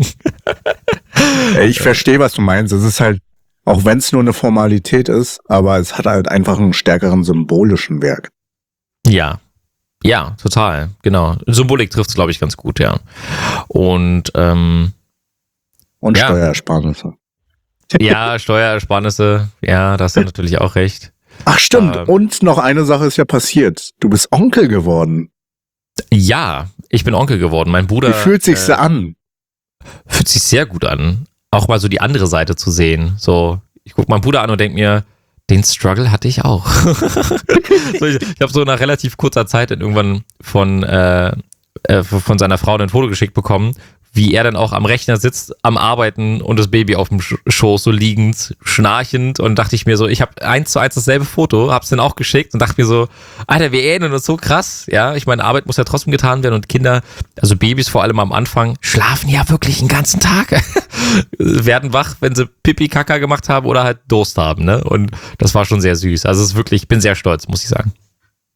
Ich verstehe, was du meinst. Es ist halt, auch wenn es nur eine Formalität ist, aber es hat halt einfach einen stärkeren symbolischen Wert. Ja, total, genau. Symbolik trifft es, glaube ich, ganz gut, ja. Und Und Ja. Steuersparnisse. ja, Steuerersparnisse, ja, da hast du natürlich auch recht. Ach stimmt. Und noch eine Sache ist ja passiert. Du bist Onkel geworden. Ja, ich bin Onkel geworden. Mein Bruder Wie fühlt sich's an? fühlt sich sehr gut an, auch mal so die andere Seite zu sehen. So, ich gucke meinen Bruder an und denke mir, den Struggle hatte ich auch. So, ich habe so nach relativ kurzer Zeit dann irgendwann von seiner Frau ein Foto geschickt bekommen, wie er dann auch am Rechner sitzt, am Arbeiten und das Baby auf dem Schoß so liegend, schnarchend, und dachte ich mir so, ich habe 1:1 dasselbe Foto, hab's dann auch geschickt und dachte mir so, Alter, wir ähneln uns so krass, ja, ich meine, Arbeit muss ja trotzdem getan werden und Kinder, also Babys vor allem am Anfang, schlafen ja wirklich den ganzen Tag, werden wach, wenn sie Pipi, Kaka gemacht haben oder halt Durst haben, ne, und das war schon sehr süß, also es ist wirklich, ich bin sehr stolz, muss ich sagen.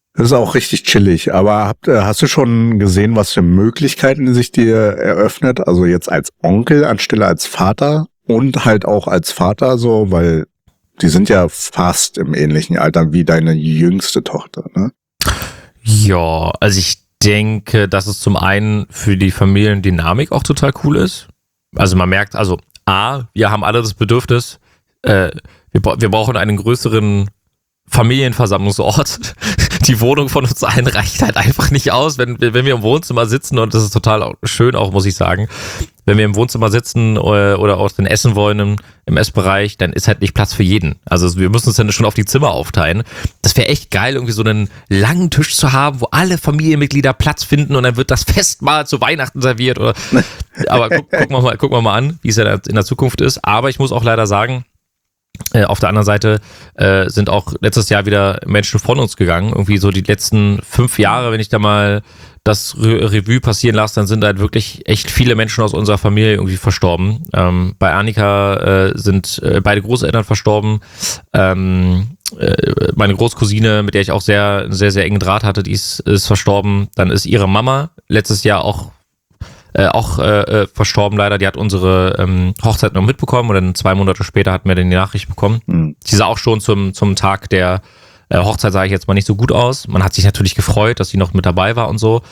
Das ist auch richtig chillig. Aber hast du schon gesehen, was für Möglichkeiten sich dir eröffnet? Also jetzt als Onkel anstelle als Vater und halt auch als Vater so, weil die sind ja fast im ähnlichen Alter wie deine jüngste Tochter, ne? Ja, also ich denke, dass es zum einen für die Familiendynamik auch total cool ist. Also man merkt, also wir haben alle das Bedürfnis, wir brauchen einen größeren Familienversammlungsort. Die Wohnung von uns allen reicht halt einfach nicht aus, wenn wir im Wohnzimmer sitzen, und das ist total schön auch, muss ich sagen, wenn wir im Wohnzimmer sitzen oder auch dann essen wollen im Essbereich, dann ist halt nicht Platz für jeden. Also wir müssen uns dann schon auf die Zimmer aufteilen. Das wäre echt geil, irgendwie so einen langen Tisch zu haben, wo alle Familienmitglieder Platz finden, und dann wird das Festmahl zu Weihnachten serviert. Aber gucken wir mal an, wie es ja in der Zukunft ist. Aber ich muss auch leider sagen, auf der anderen Seite sind auch letztes Jahr wieder Menschen von uns gegangen. Irgendwie so die letzten 5 Jahre, wenn ich da mal das Revue passieren lasse, dann sind halt wirklich echt viele Menschen aus unserer Familie irgendwie verstorben. Bei Annika sind beide Großeltern verstorben. Meine Großcousine, mit der ich auch sehr, sehr, sehr engen Draht hatte, die ist verstorben. Dann ist ihre Mama letztes Jahr auch verstorben leider. Die hat unsere Hochzeit noch mitbekommen, und dann 2 Monate später hatten wir dann die Nachricht bekommen. Die sah auch schon zum Tag der Hochzeit, sage ich jetzt mal, nicht so gut aus. Man hat sich natürlich gefreut, dass sie noch mit dabei war und so.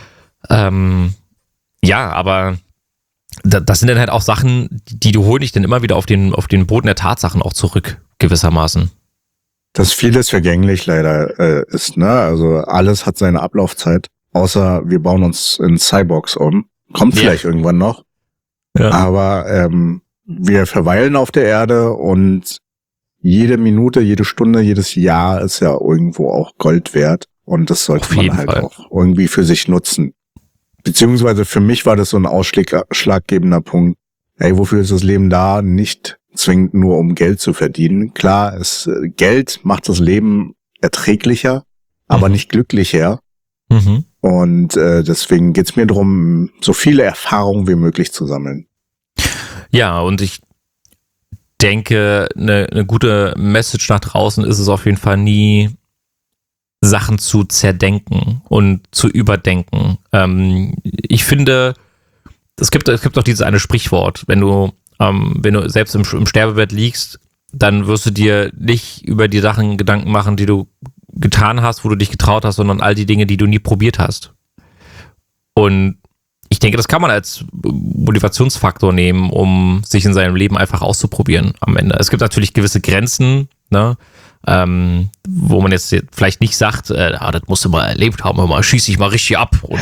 Ja, aber das sind dann halt auch Sachen, die du holst dich dann immer wieder auf den Boden der Tatsachen auch zurück, gewissermaßen. Dass vieles vergänglich leider ist, ne? Also alles hat seine Ablaufzeit, außer wir bauen uns in Cyborgs um. Kommt vielleicht irgendwann noch. Ja. Aber wir verweilen auf der Erde, und jede Minute, jede Stunde, jedes Jahr ist ja irgendwo auch Gold wert. Und das sollte man halt auch irgendwie für sich nutzen. Beziehungsweise für mich war das so ein ausschlaggebender Punkt. Hey, wofür ist das Leben da? Nicht zwingend nur, um Geld zu verdienen. Klar, Geld macht das Leben erträglicher, aber nicht glücklicher. Mhm. Und deswegen geht's mir darum, so viele Erfahrungen wie möglich zu sammeln. Ja, und ich denke, eine gute Message nach draußen ist es auf jeden Fall nie, Sachen zu zerdenken und zu überdenken. Ich finde, es gibt doch dieses eine Sprichwort, wenn du selbst im Sterbebett liegst, dann wirst du dir nicht über die Sachen Gedanken machen, die du getan hast, wo du dich getraut hast, sondern all die Dinge, die du nie probiert hast. Und ich denke, das kann man als Motivationsfaktor nehmen, um sich in seinem Leben einfach auszuprobieren am Ende. Es gibt natürlich gewisse Grenzen, ne, wo man jetzt vielleicht nicht sagt, das musst du mal erlebt haben, mal schieß dich mal richtig ab und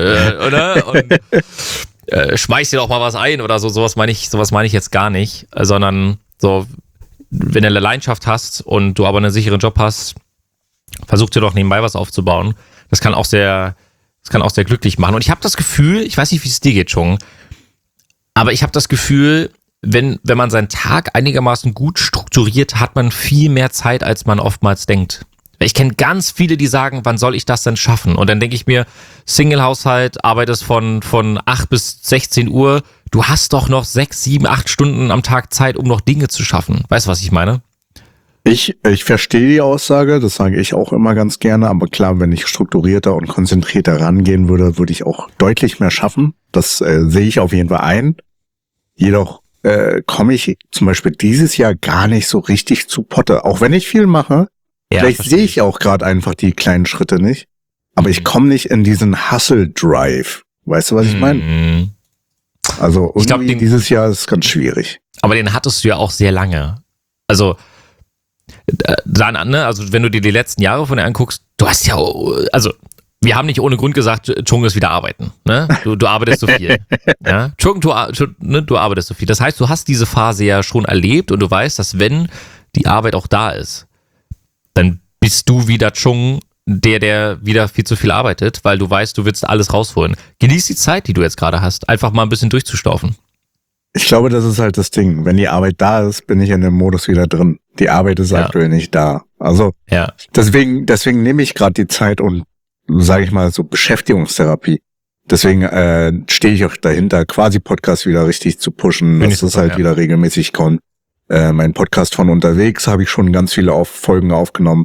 schmeiß dir doch mal was ein oder so. Sowas meine ich jetzt gar nicht, sondern so, wenn du eine Leidenschaft hast und du aber einen sicheren Job hast, versuch dir doch nebenbei was aufzubauen. Das kann auch sehr glücklich machen. Und ich habe das Gefühl, ich weiß nicht, wie es dir geht, Chung, aber ich habe das Gefühl, wenn man seinen Tag einigermaßen gut strukturiert, hat man viel mehr Zeit, als man oftmals denkt. Ich kenne ganz viele, die sagen, wann soll ich das denn schaffen? Und dann denke ich mir, Single-Haushalt, arbeitest von 8 bis 16 Uhr, du hast doch noch 6, 7, 8 Stunden am Tag Zeit, um noch Dinge zu schaffen. Weißt du, was ich meine? Ich verstehe die Aussage, das sage ich auch immer ganz gerne, aber klar, wenn ich strukturierter und konzentrierter rangehen würde, würde ich auch deutlich mehr schaffen. Das sehe ich auf jeden Fall ein. Jedoch komme ich zum Beispiel dieses Jahr gar nicht so richtig zu Potte. Auch wenn ich viel mache, ja, vielleicht sehe ich auch gerade einfach die kleinen Schritte nicht, aber ich komme nicht in diesen Hustle-Drive. Weißt du, was ich meine? Also irgendwie dieses Jahr ist ganz schwierig. Aber den hattest du ja auch sehr lange. Also dann, ne, also wenn du dir die letzten Jahre von dir anguckst, du hast ja, also wir haben nicht ohne Grund gesagt, Chung ist wieder arbeiten, ne? Du arbeitest so viel. Ja? Chung, du arbeitest so viel. Das heißt, du hast diese Phase ja schon erlebt, und du weißt, dass wenn die Arbeit auch da ist, dann bist du wieder Chung, der wieder viel zu viel arbeitet, weil du weißt, du willst alles rausholen. Genieß die Zeit, die du jetzt gerade hast, einfach mal ein bisschen durchzustaufen. Ich glaube, das ist halt das Ding. Wenn die Arbeit da ist, bin ich in dem Modus wieder drin. Die Arbeit ist aktuell nicht da. Also deswegen nehme ich gerade die Zeit und, sage ich mal, so Beschäftigungstherapie. Deswegen stehe ich auch dahinter, quasi Podcast wieder richtig zu pushen, dass das halt wieder regelmäßig kommt. Mein Podcast von unterwegs habe ich schon ganz viele Folgen aufgenommen.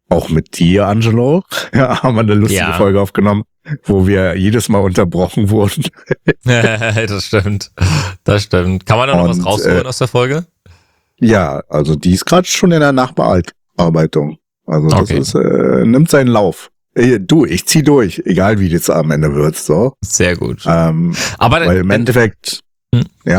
auch mit dir, Angelo, ja, haben wir eine lustige Folge aufgenommen, wo wir jedes Mal unterbrochen wurden. Das stimmt. Kann man da noch was rausholen aus der Folge? Ja, also die ist gerade schon in der Nachbearbeitung. Also das ist, nimmt seinen Lauf. Ich zieh durch, egal wie das am Ende wird, so. Sehr gut. Aber weil im Endeffekt, ja.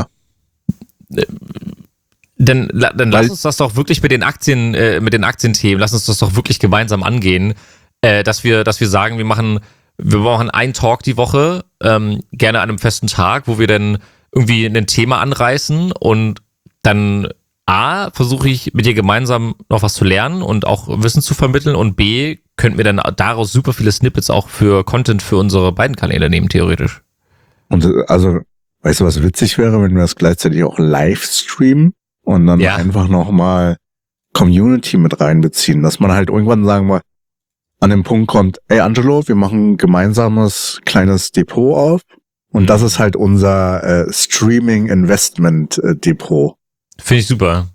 Dann lass uns das doch wirklich mit den Aktienthemen, lass uns das doch wirklich gemeinsam angehen, dass wir sagen, wir machen einen Talk die Woche, gerne an einem festen Tag, wo wir dann irgendwie ein Thema anreißen und dann A, versuche ich mit dir gemeinsam noch was zu lernen und auch Wissen zu vermitteln und B, könnten wir dann daraus super viele Snippets auch für Content für unsere beiden Kanäle nehmen, theoretisch. Und also, weißt du, was witzig wäre, wenn wir das gleichzeitig auch live streamen und dann einfach nochmal Community mit reinbeziehen, dass man halt irgendwann, sagen wir, an den Punkt kommt, ey Angelo, wir machen ein gemeinsames kleines Depot auf und das ist halt unser Streaming-Investment-Depot. Finde ich super.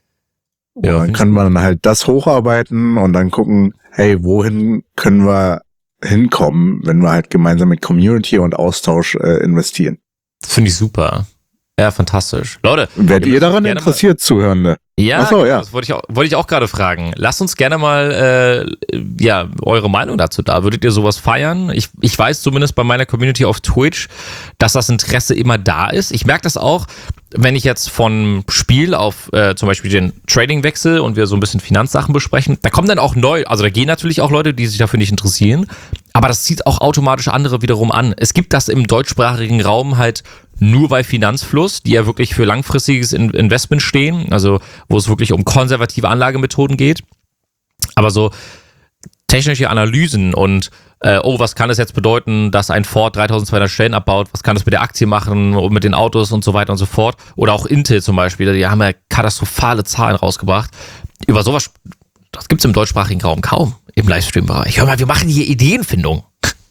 Ja, dann kann man halt das hocharbeiten und dann gucken, hey, wohin können wir hinkommen, wenn wir halt gemeinsam mit Community und Austausch investieren. Finde ich super. Ja, fantastisch. Leute. Werdet ihr daran interessiert, Zuhörende? Ja, achso, ja. Das wollte ich auch gerade fragen. Lasst uns gerne mal eure Meinung dazu da. Würdet ihr sowas feiern? Ich weiß zumindest bei meiner Community auf Twitch, dass das Interesse immer da ist. Ich merke das auch, wenn ich jetzt von Spiel auf zum Beispiel den Trading wechsle und wir so ein bisschen Finanzsachen besprechen, da kommen dann auch da gehen natürlich auch Leute, die sich dafür nicht interessieren, aber das zieht auch automatisch andere wiederum an. Es gibt das im deutschsprachigen Raum halt nur bei Finanzfluss, die ja wirklich für langfristiges Investment stehen, also wo es wirklich um konservative Anlagemethoden geht. Aber so technische Analysen und was kann es jetzt bedeuten, dass ein Ford 3200 Stellen abbaut, was kann das mit der Aktie machen und mit den Autos und so weiter und so fort. Oder auch Intel zum Beispiel, die haben ja katastrophale Zahlen rausgebracht. Über sowas, das gibt's im deutschsprachigen Raum kaum im Livestream-Bereich. Hör mal, wir machen hier Ideenfindung.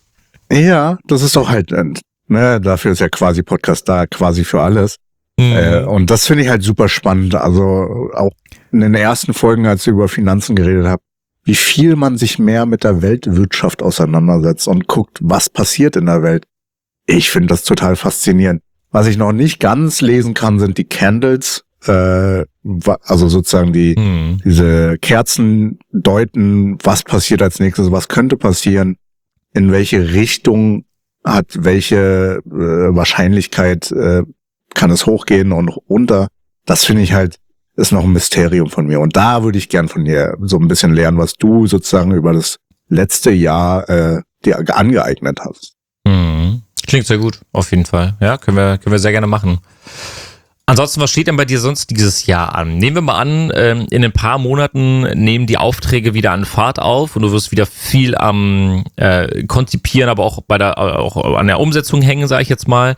Ja, das ist doch halt, dafür ist ja quasi Podcast da, quasi für alles. Und das finde ich halt super spannend. Also auch in den ersten Folgen, als ich über Finanzen geredet habe, wie viel man sich mehr mit der Weltwirtschaft auseinandersetzt und guckt, was passiert in der Welt. Ich finde das total faszinierend. Was ich noch nicht ganz lesen kann, sind die Candles, also sozusagen diese Kerzen deuten, was passiert als nächstes, was könnte passieren, in welche Richtung hat welche Wahrscheinlichkeit kann es hochgehen und runter. Das finde ich halt, ist noch ein Mysterium von mir. Und da würde ich gern von dir so ein bisschen lernen, was du sozusagen über das letzte Jahr dir angeeignet hast. Klingt sehr gut, auf jeden Fall. Ja, können wir sehr gerne machen. Ansonsten, was steht denn bei dir sonst dieses Jahr an? Nehmen wir mal an, in ein paar Monaten nehmen die Aufträge wieder an Fahrt auf und du wirst wieder viel am Konzipieren, aber auch auch an der Umsetzung hängen, sage ich jetzt mal.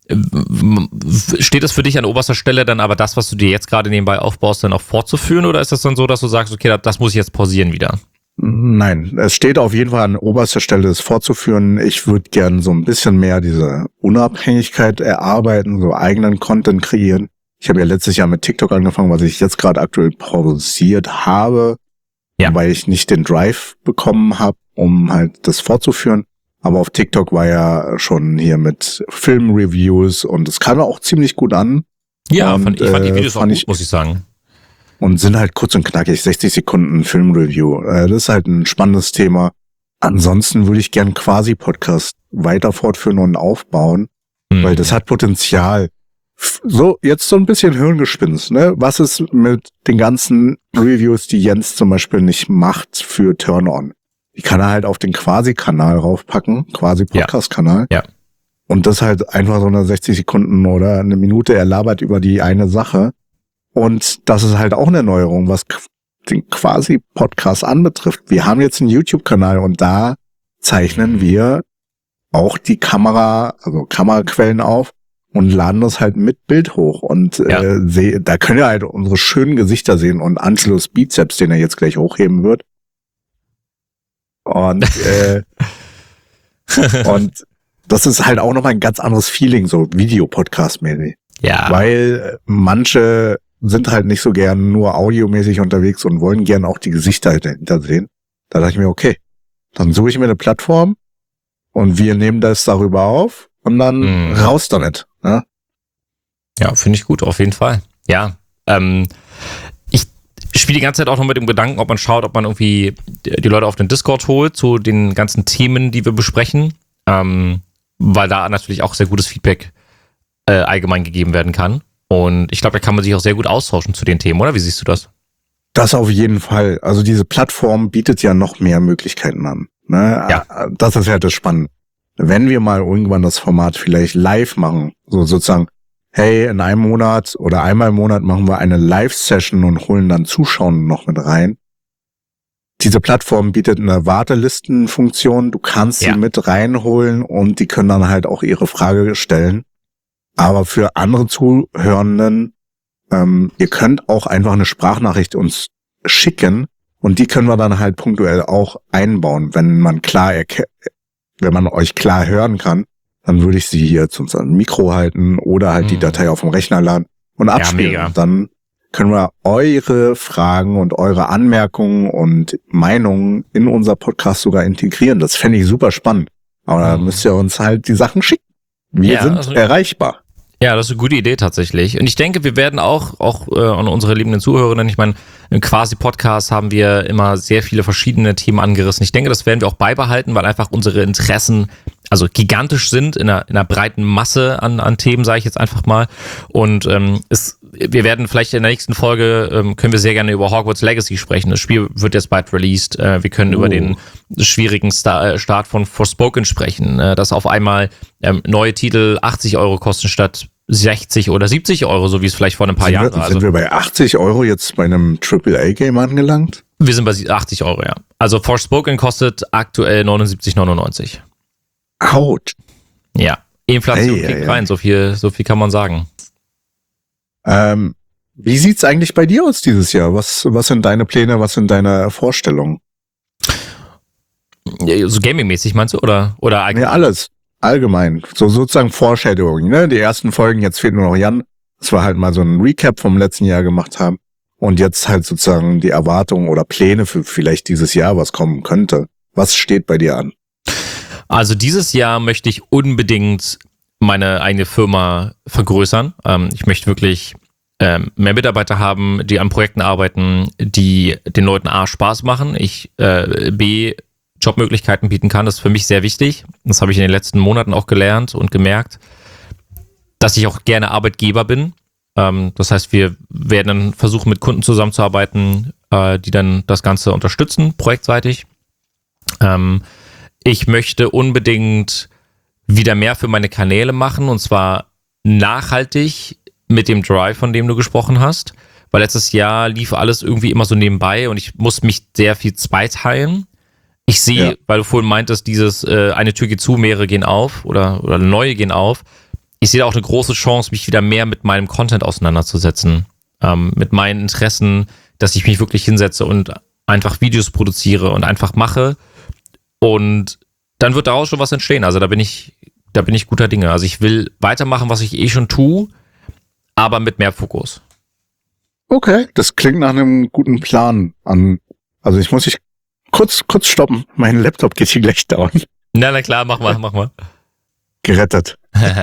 Steht es für dich an oberster Stelle dann aber das, was du dir jetzt gerade nebenbei aufbaust, dann auch fortzuführen oder ist das dann so, dass du sagst, okay, das muss ich jetzt pausieren wieder? Nein, es steht auf jeden Fall an oberster Stelle, es fortzuführen. Ich würde gern so ein bisschen mehr diese Unabhängigkeit erarbeiten, so eigenen Content kreieren. Ich habe ja letztes Jahr mit TikTok angefangen, was ich jetzt gerade aktuell pausiert habe, weil ich nicht den Drive bekommen habe, um halt das fortzuführen. Aber auf TikTok war ja schon hier mit Filmreviews und es kam auch ziemlich gut an. Ja, ich fand die Videos auch gut, muss ich sagen. Und sind halt kurz und knackig, 60 Sekunden Filmreview. Das ist halt ein spannendes Thema. Ansonsten würde ich gern Quasi-Podcast weiter fortführen und aufbauen, weil das hat Potenzial. So, jetzt so ein bisschen Hirngespinst, ne? Was ist mit den ganzen Reviews, die Jens zum Beispiel nicht macht für Turn-On? Die kann er halt auf den Quasi-Kanal raufpacken, Quasi-Podcast-Kanal. Ja. Und das halt einfach so eine 60 Sekunden oder eine Minute, er labert über die eine Sache. Und das ist halt auch eine Neuerung, was den Quasi-Podcast anbetrifft. Wir haben jetzt einen YouTube-Kanal und da zeichnen wir auch die Kameraquellen auf und laden das halt mit Bild hoch. Und da könnt ihr halt unsere schönen Gesichter sehen und Angelos Bizeps, den er jetzt gleich hochheben wird. Und und das ist halt auch nochmal ein ganz anderes Feeling, so Videopodcast-mäßig. Ja. Weil manche sind halt nicht so gern nur audiomäßig unterwegs und wollen gern auch die Gesichter dahinter sehen. Da dachte ich mir, okay, dann suche ich mir eine Plattform und wir nehmen das darüber auf und dann raus damit. Ne? Ja, finde ich gut, auf jeden Fall. Ja, ich spiele die ganze Zeit auch noch mit dem Gedanken, ob man schaut, ob man irgendwie die Leute auf den Discord holt zu den ganzen Themen, die wir besprechen, weil da natürlich auch sehr gutes Feedback allgemein gegeben werden kann. Und ich glaube, da kann man sich auch sehr gut austauschen zu den Themen, oder? Wie siehst du das? Das auf jeden Fall. Also diese Plattform bietet ja noch mehr Möglichkeiten an. Ne? Ja. Das ist ja das Spannende. Wenn wir mal irgendwann das Format vielleicht live machen, so sozusagen, hey, in einem Monat oder einmal im Monat machen wir eine Live-Session und holen dann Zuschauer noch mit rein. Diese Plattform bietet eine Wartelistenfunktion. Du kannst sie mit reinholen und die können dann halt auch ihre Frage stellen. Aber für andere Zuhörenden, ihr könnt auch einfach eine Sprachnachricht uns schicken und die können wir dann halt punktuell auch einbauen. Wenn man euch klar hören kann, dann würde ich sie hier zum Mikro halten oder halt die Datei auf dem Rechner laden und abspielen. Ja, dann können wir eure Fragen und eure Anmerkungen und Meinungen in unser Podcast sogar integrieren. Das fände ich super spannend. Aber da müsst ihr uns halt die Sachen schicken. Wir sind erreichbar. Ja, das ist eine gute Idee tatsächlich. Und ich denke, wir werden auch an unsere liebenden Zuhörerinnen, ich meine, im Quasi-Podcast haben wir immer sehr viele verschiedene Themen angerissen. Ich denke, das werden wir auch beibehalten, weil einfach unsere Interessen also gigantisch sind in einer breiten Masse an Themen, sage ich jetzt einfach mal. Und wir werden vielleicht in der nächsten Folge, können wir sehr gerne über Hogwarts Legacy sprechen. Das Spiel wird jetzt bald released. Wir können über den schwierigen Start von Forspoken sprechen, dass auf einmal neue Titel 80 € kosten statt 60 oder 70 €, so wie es vielleicht vor ein paar Jahren war. Sind wir bei 80 € jetzt bei einem AAA-Game angelangt? Wir sind bei 80 €, ja. Also Forspoken kostet aktuell 79,99 €. Out. Ja, Inflation kriegt rein, so viel kann man sagen. Wie sieht's eigentlich bei dir aus dieses Jahr? Was sind deine Pläne, was sind deine Vorstellungen? Ja, so gaming-mäßig meinst du, oder allgemein? Ja, alles. Allgemein. So sozusagen Foreshadowing, ne? Die ersten Folgen, jetzt fehlt nur noch Jan. Das war halt mal so ein Recap vom letzten Jahr gemacht haben. Und jetzt halt sozusagen die Erwartungen oder Pläne für vielleicht dieses Jahr, was kommen könnte. Was steht bei dir an? Also dieses Jahr möchte ich unbedingt meine eigene Firma vergrößern. Ich möchte wirklich mehr Mitarbeiter haben, die an Projekten arbeiten, die den Leuten A, Spaß machen, B, Jobmöglichkeiten bieten kann. Das ist für mich sehr wichtig. Das habe ich in den letzten Monaten auch gelernt und gemerkt, dass ich auch gerne Arbeitgeber bin. Das heißt, wir werden dann versuchen, mit Kunden zusammenzuarbeiten, die dann das Ganze unterstützen, projektseitig. Ich möchte unbedingt wieder mehr für meine Kanäle machen, und zwar nachhaltig mit dem Drive, von dem du gesprochen hast. Weil letztes Jahr lief alles irgendwie immer so nebenbei und ich muss mich sehr viel zweiteilen. Ich sehe, weil du vorhin meintest, dieses eine Tür geht zu, mehrere gehen auf oder neue gehen auf. Ich sehe da auch eine große Chance, mich wieder mehr mit meinem Content auseinanderzusetzen. Mit meinen Interessen, dass ich mich wirklich hinsetze und einfach Videos produziere und einfach mache. Und dann wird daraus schon was entstehen. Also da bin ich guter Dinge. Also ich will weitermachen, was ich schon tue, aber mit mehr Fokus. Okay, das klingt nach einem guten Plan an. Also ich muss dich kurz stoppen. Mein Laptop geht hier gleich down. Na klar, mach mal. Gerettet.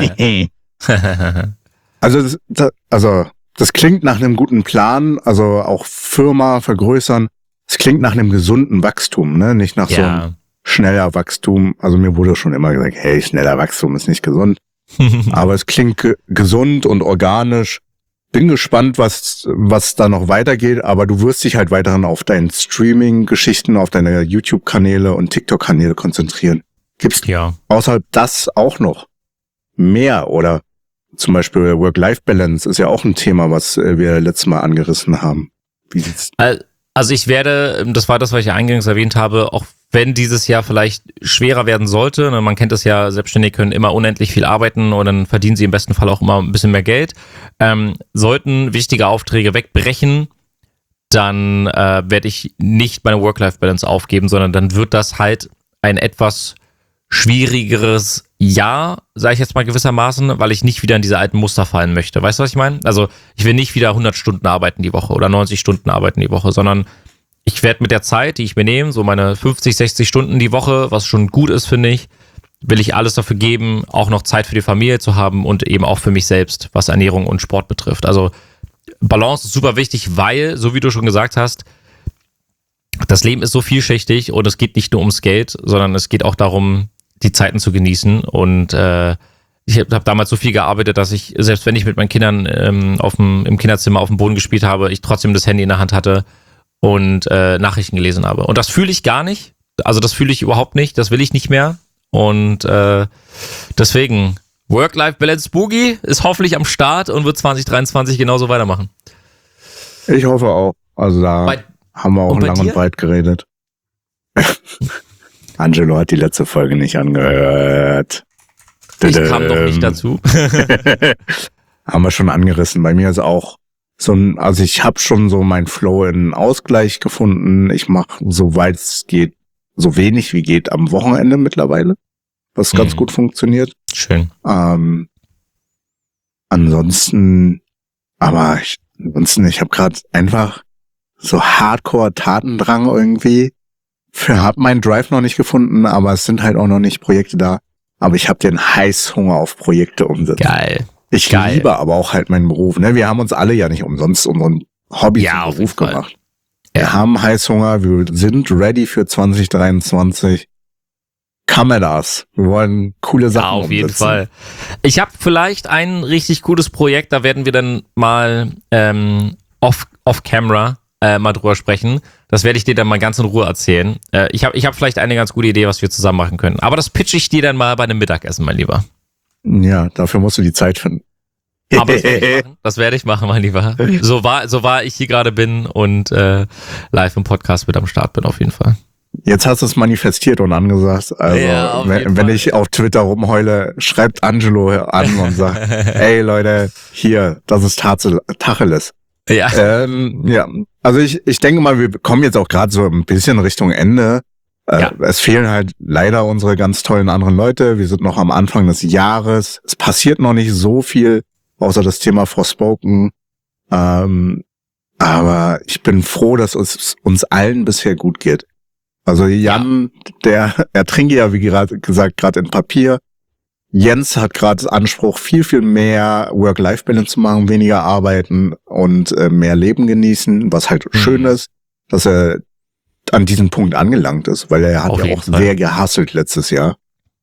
Also das klingt nach einem guten Plan, also auch Firma vergrößern. Es klingt nach einem gesunden Wachstum, ne? Nicht nach so einem schneller Wachstum. Also mir wurde schon immer gesagt, hey, schneller Wachstum ist nicht gesund. Aber es klingt gesund und organisch. Bin gespannt, was da noch weitergeht, aber du wirst dich halt weiterhin auf deinen Streaming-Geschichten, auf deine YouTube-Kanäle und TikTok-Kanäle konzentrieren. Gibt's außerhalb das auch noch mehr, oder zum Beispiel Work-Life-Balance ist ja auch ein Thema, was wir letztes Mal angerissen haben. Wie sieht's? Also ich werde, das war das, was ich eingangs erwähnt habe, auch wenn dieses Jahr vielleicht schwerer werden sollte, ne, man kennt das ja, Selbstständige können immer unendlich viel arbeiten und dann verdienen sie im besten Fall auch immer ein bisschen mehr Geld. Sollten wichtige Aufträge wegbrechen, dann werde ich nicht meine Work-Life-Balance aufgeben, sondern dann wird das halt ein etwas schwierigeres Jahr, sage ich jetzt mal gewissermaßen, weil ich nicht wieder in diese alten Muster fallen möchte. Weißt du, was ich meine? Also ich will nicht wieder 100 Stunden arbeiten die Woche oder 90 Stunden arbeiten die Woche, sondern ich werde mit der Zeit, die ich mir nehme, so meine 50, 60 Stunden die Woche, was schon gut ist, finde ich, will ich alles dafür geben, auch noch Zeit für die Familie zu haben und eben auch für mich selbst, was Ernährung und Sport betrifft. Also Balance ist super wichtig, weil, so wie du schon gesagt hast, das Leben ist so vielschichtig und es geht nicht nur ums Geld, sondern es geht auch darum, die Zeiten zu genießen. Und ich habe damals so viel gearbeitet, dass ich, selbst wenn ich mit meinen Kindern im Kinderzimmer auf dem Boden gespielt habe, ich trotzdem das Handy in der Hand hatte und Nachrichten gelesen habe. Und das fühle ich gar nicht. Also das fühle ich überhaupt nicht. Das will ich nicht mehr. Und deswegen, Work-Life-Balance Boogie ist hoffentlich am Start und wird 2023 genauso weitermachen. Ich hoffe auch. Also da haben wir auch lang und breit geredet. Angelo hat die letzte Folge nicht angehört. Ich kam doch nicht dazu. Haben wir schon angerissen. Bei mir ist auch also ich habe schon so mein Flow in Ausgleich gefunden. Ich mache, soweit es geht, so wenig wie geht am Wochenende mittlerweile, was ganz gut funktioniert. Schön. Ansonsten ich habe gerade einfach so Hardcore-Tatendrang irgendwie. Hab meinen Drive noch nicht gefunden, aber es sind halt auch noch nicht Projekte da. Aber ich habe den Heißhunger auf Projekte umsetzen. Geil. Ich liebe aber auch halt meinen Beruf. Ne? Wir haben uns alle ja nicht umsonst unseren Hobby zum Beruf gemacht. Wir haben Heißhunger, wir sind ready für 2023. Come at us. Wir wollen coole Sachen auf jeden umsetzen. Fall. Ich habe vielleicht ein richtig gutes Projekt, da werden wir dann mal off-camera mal drüber sprechen. Das werde ich dir dann mal ganz in Ruhe erzählen. Ich hab vielleicht eine ganz gute Idee, was wir zusammen machen können. Aber das pitche ich dir dann mal bei einem Mittagessen, mein Lieber. Ja, dafür musst du die Zeit finden. Aber das werde ich machen, mein Lieber. So wahr ich hier gerade bin und live im Podcast mit am Start bin, auf jeden Fall. Jetzt hast du es manifestiert und angesagt. Also, Ja, wenn ich auf Twitter rumheule, schreibt Angelo an und sagt, ey Leute, hier, das ist Tacheles. Ja. Ja, also ich denke mal, wir kommen jetzt auch gerade so ein bisschen Richtung Ende. Es fehlen halt leider unsere ganz tollen anderen Leute. Wir sind noch am Anfang des Jahres. Es passiert noch nicht so viel, außer das Thema Forspoken. Aber ich bin froh, dass es uns allen bisher gut geht. Also Jan, er trinke ja, wie gesagt, gerade in Papier. Jens hat gerade Anspruch, viel, viel mehr Work-Life-Balance zu machen, weniger arbeiten und mehr Leben genießen, was halt schön ist, dass er an diesem Punkt angelangt ist, weil er hat auf ja auch sehr gehustelt letztes Jahr.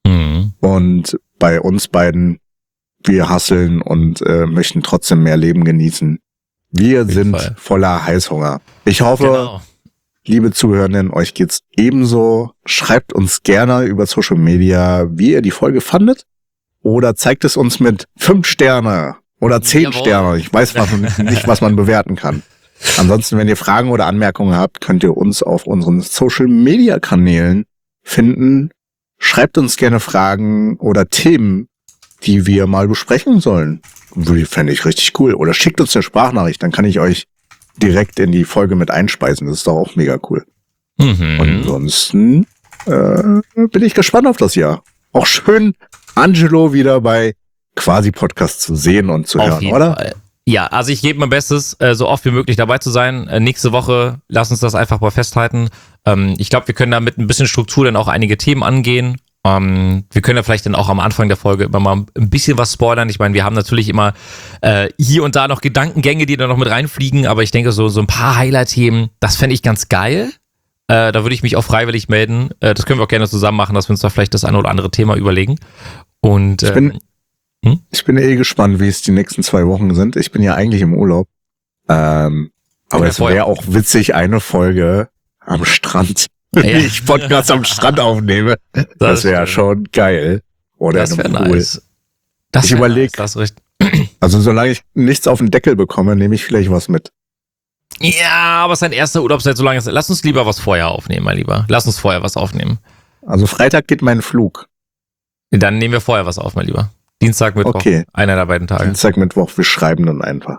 Und bei uns beiden, wir hustlen und möchten trotzdem mehr Leben genießen. Wir sind voller Heißhunger. Ich hoffe, liebe Zuhörenden, euch geht's ebenso. Schreibt uns gerne über Social Media, wie ihr die Folge fandet. Oder zeigt es uns mit 5 Sterne oder 10 Sterne. Ich weiß nicht, was man bewerten kann. Ansonsten, wenn ihr Fragen oder Anmerkungen habt, könnt ihr uns auf unseren Social Media Kanälen finden. Schreibt uns gerne Fragen oder Themen, die wir mal besprechen sollen. Fände ich richtig cool. Oder schickt uns eine Sprachnachricht, dann kann ich euch direkt in die Folge mit einspeisen. Das ist doch auch mega cool. Und ansonsten bin ich gespannt auf das Jahr. Auch schön, Angelo wieder bei Quasi Podcast zu sehen und zu hören, oder? Fall. Ja, also ich gebe mein Bestes, so oft wie möglich dabei zu sein. Nächste Woche, lass uns das einfach mal festhalten. Ich glaube, wir können da mit ein bisschen Struktur dann auch einige Themen angehen. Wir können ja vielleicht dann auch am Anfang der Folge immer mal ein bisschen was spoilern. Ich meine, wir haben natürlich immer hier und da noch Gedankengänge, die da noch mit reinfliegen, aber ich denke, so ein paar Highlight-Themen, das fände ich ganz geil. Da würde ich mich auch freiwillig melden. Das können wir auch gerne zusammen machen, dass wir uns da vielleicht das eine oder andere Thema überlegen. Und ich bin gespannt, wie es die nächsten 2 Wochen sind. Ich bin ja eigentlich im Urlaub. Aber es wäre auch witzig, eine Folge am Strand. Wenn ich Podcast am Strand aufnehme. Das wäre schon geil. Oder das wäre nice. Ich überlege. Also solange ich nichts auf den Deckel bekomme, nehme ich vielleicht was mit. Ja, aber sein erster Urlaubszeit so lange ist. Lass uns lieber was vorher aufnehmen, mein Lieber. Lass uns vorher was aufnehmen. Also Freitag geht mein Flug. Dann nehmen wir vorher was auf, mein Lieber. Dienstag, Mittwoch. Okay. Einer der beiden Tage. Dienstag, Mittwoch. Wir schreiben dann einfach.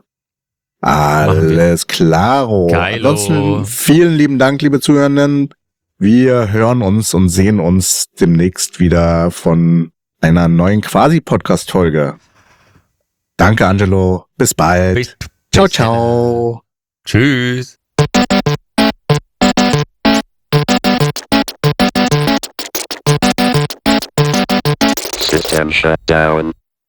Alles klaro. Geilo. Ansonsten vielen lieben Dank, liebe Zuhörenden. Wir hören uns und sehen uns demnächst wieder von einer neuen Quasi-Podcast-Folge. Danke, Angelo. Bis bald. Ciao, ciao. Tschüss. System shut down.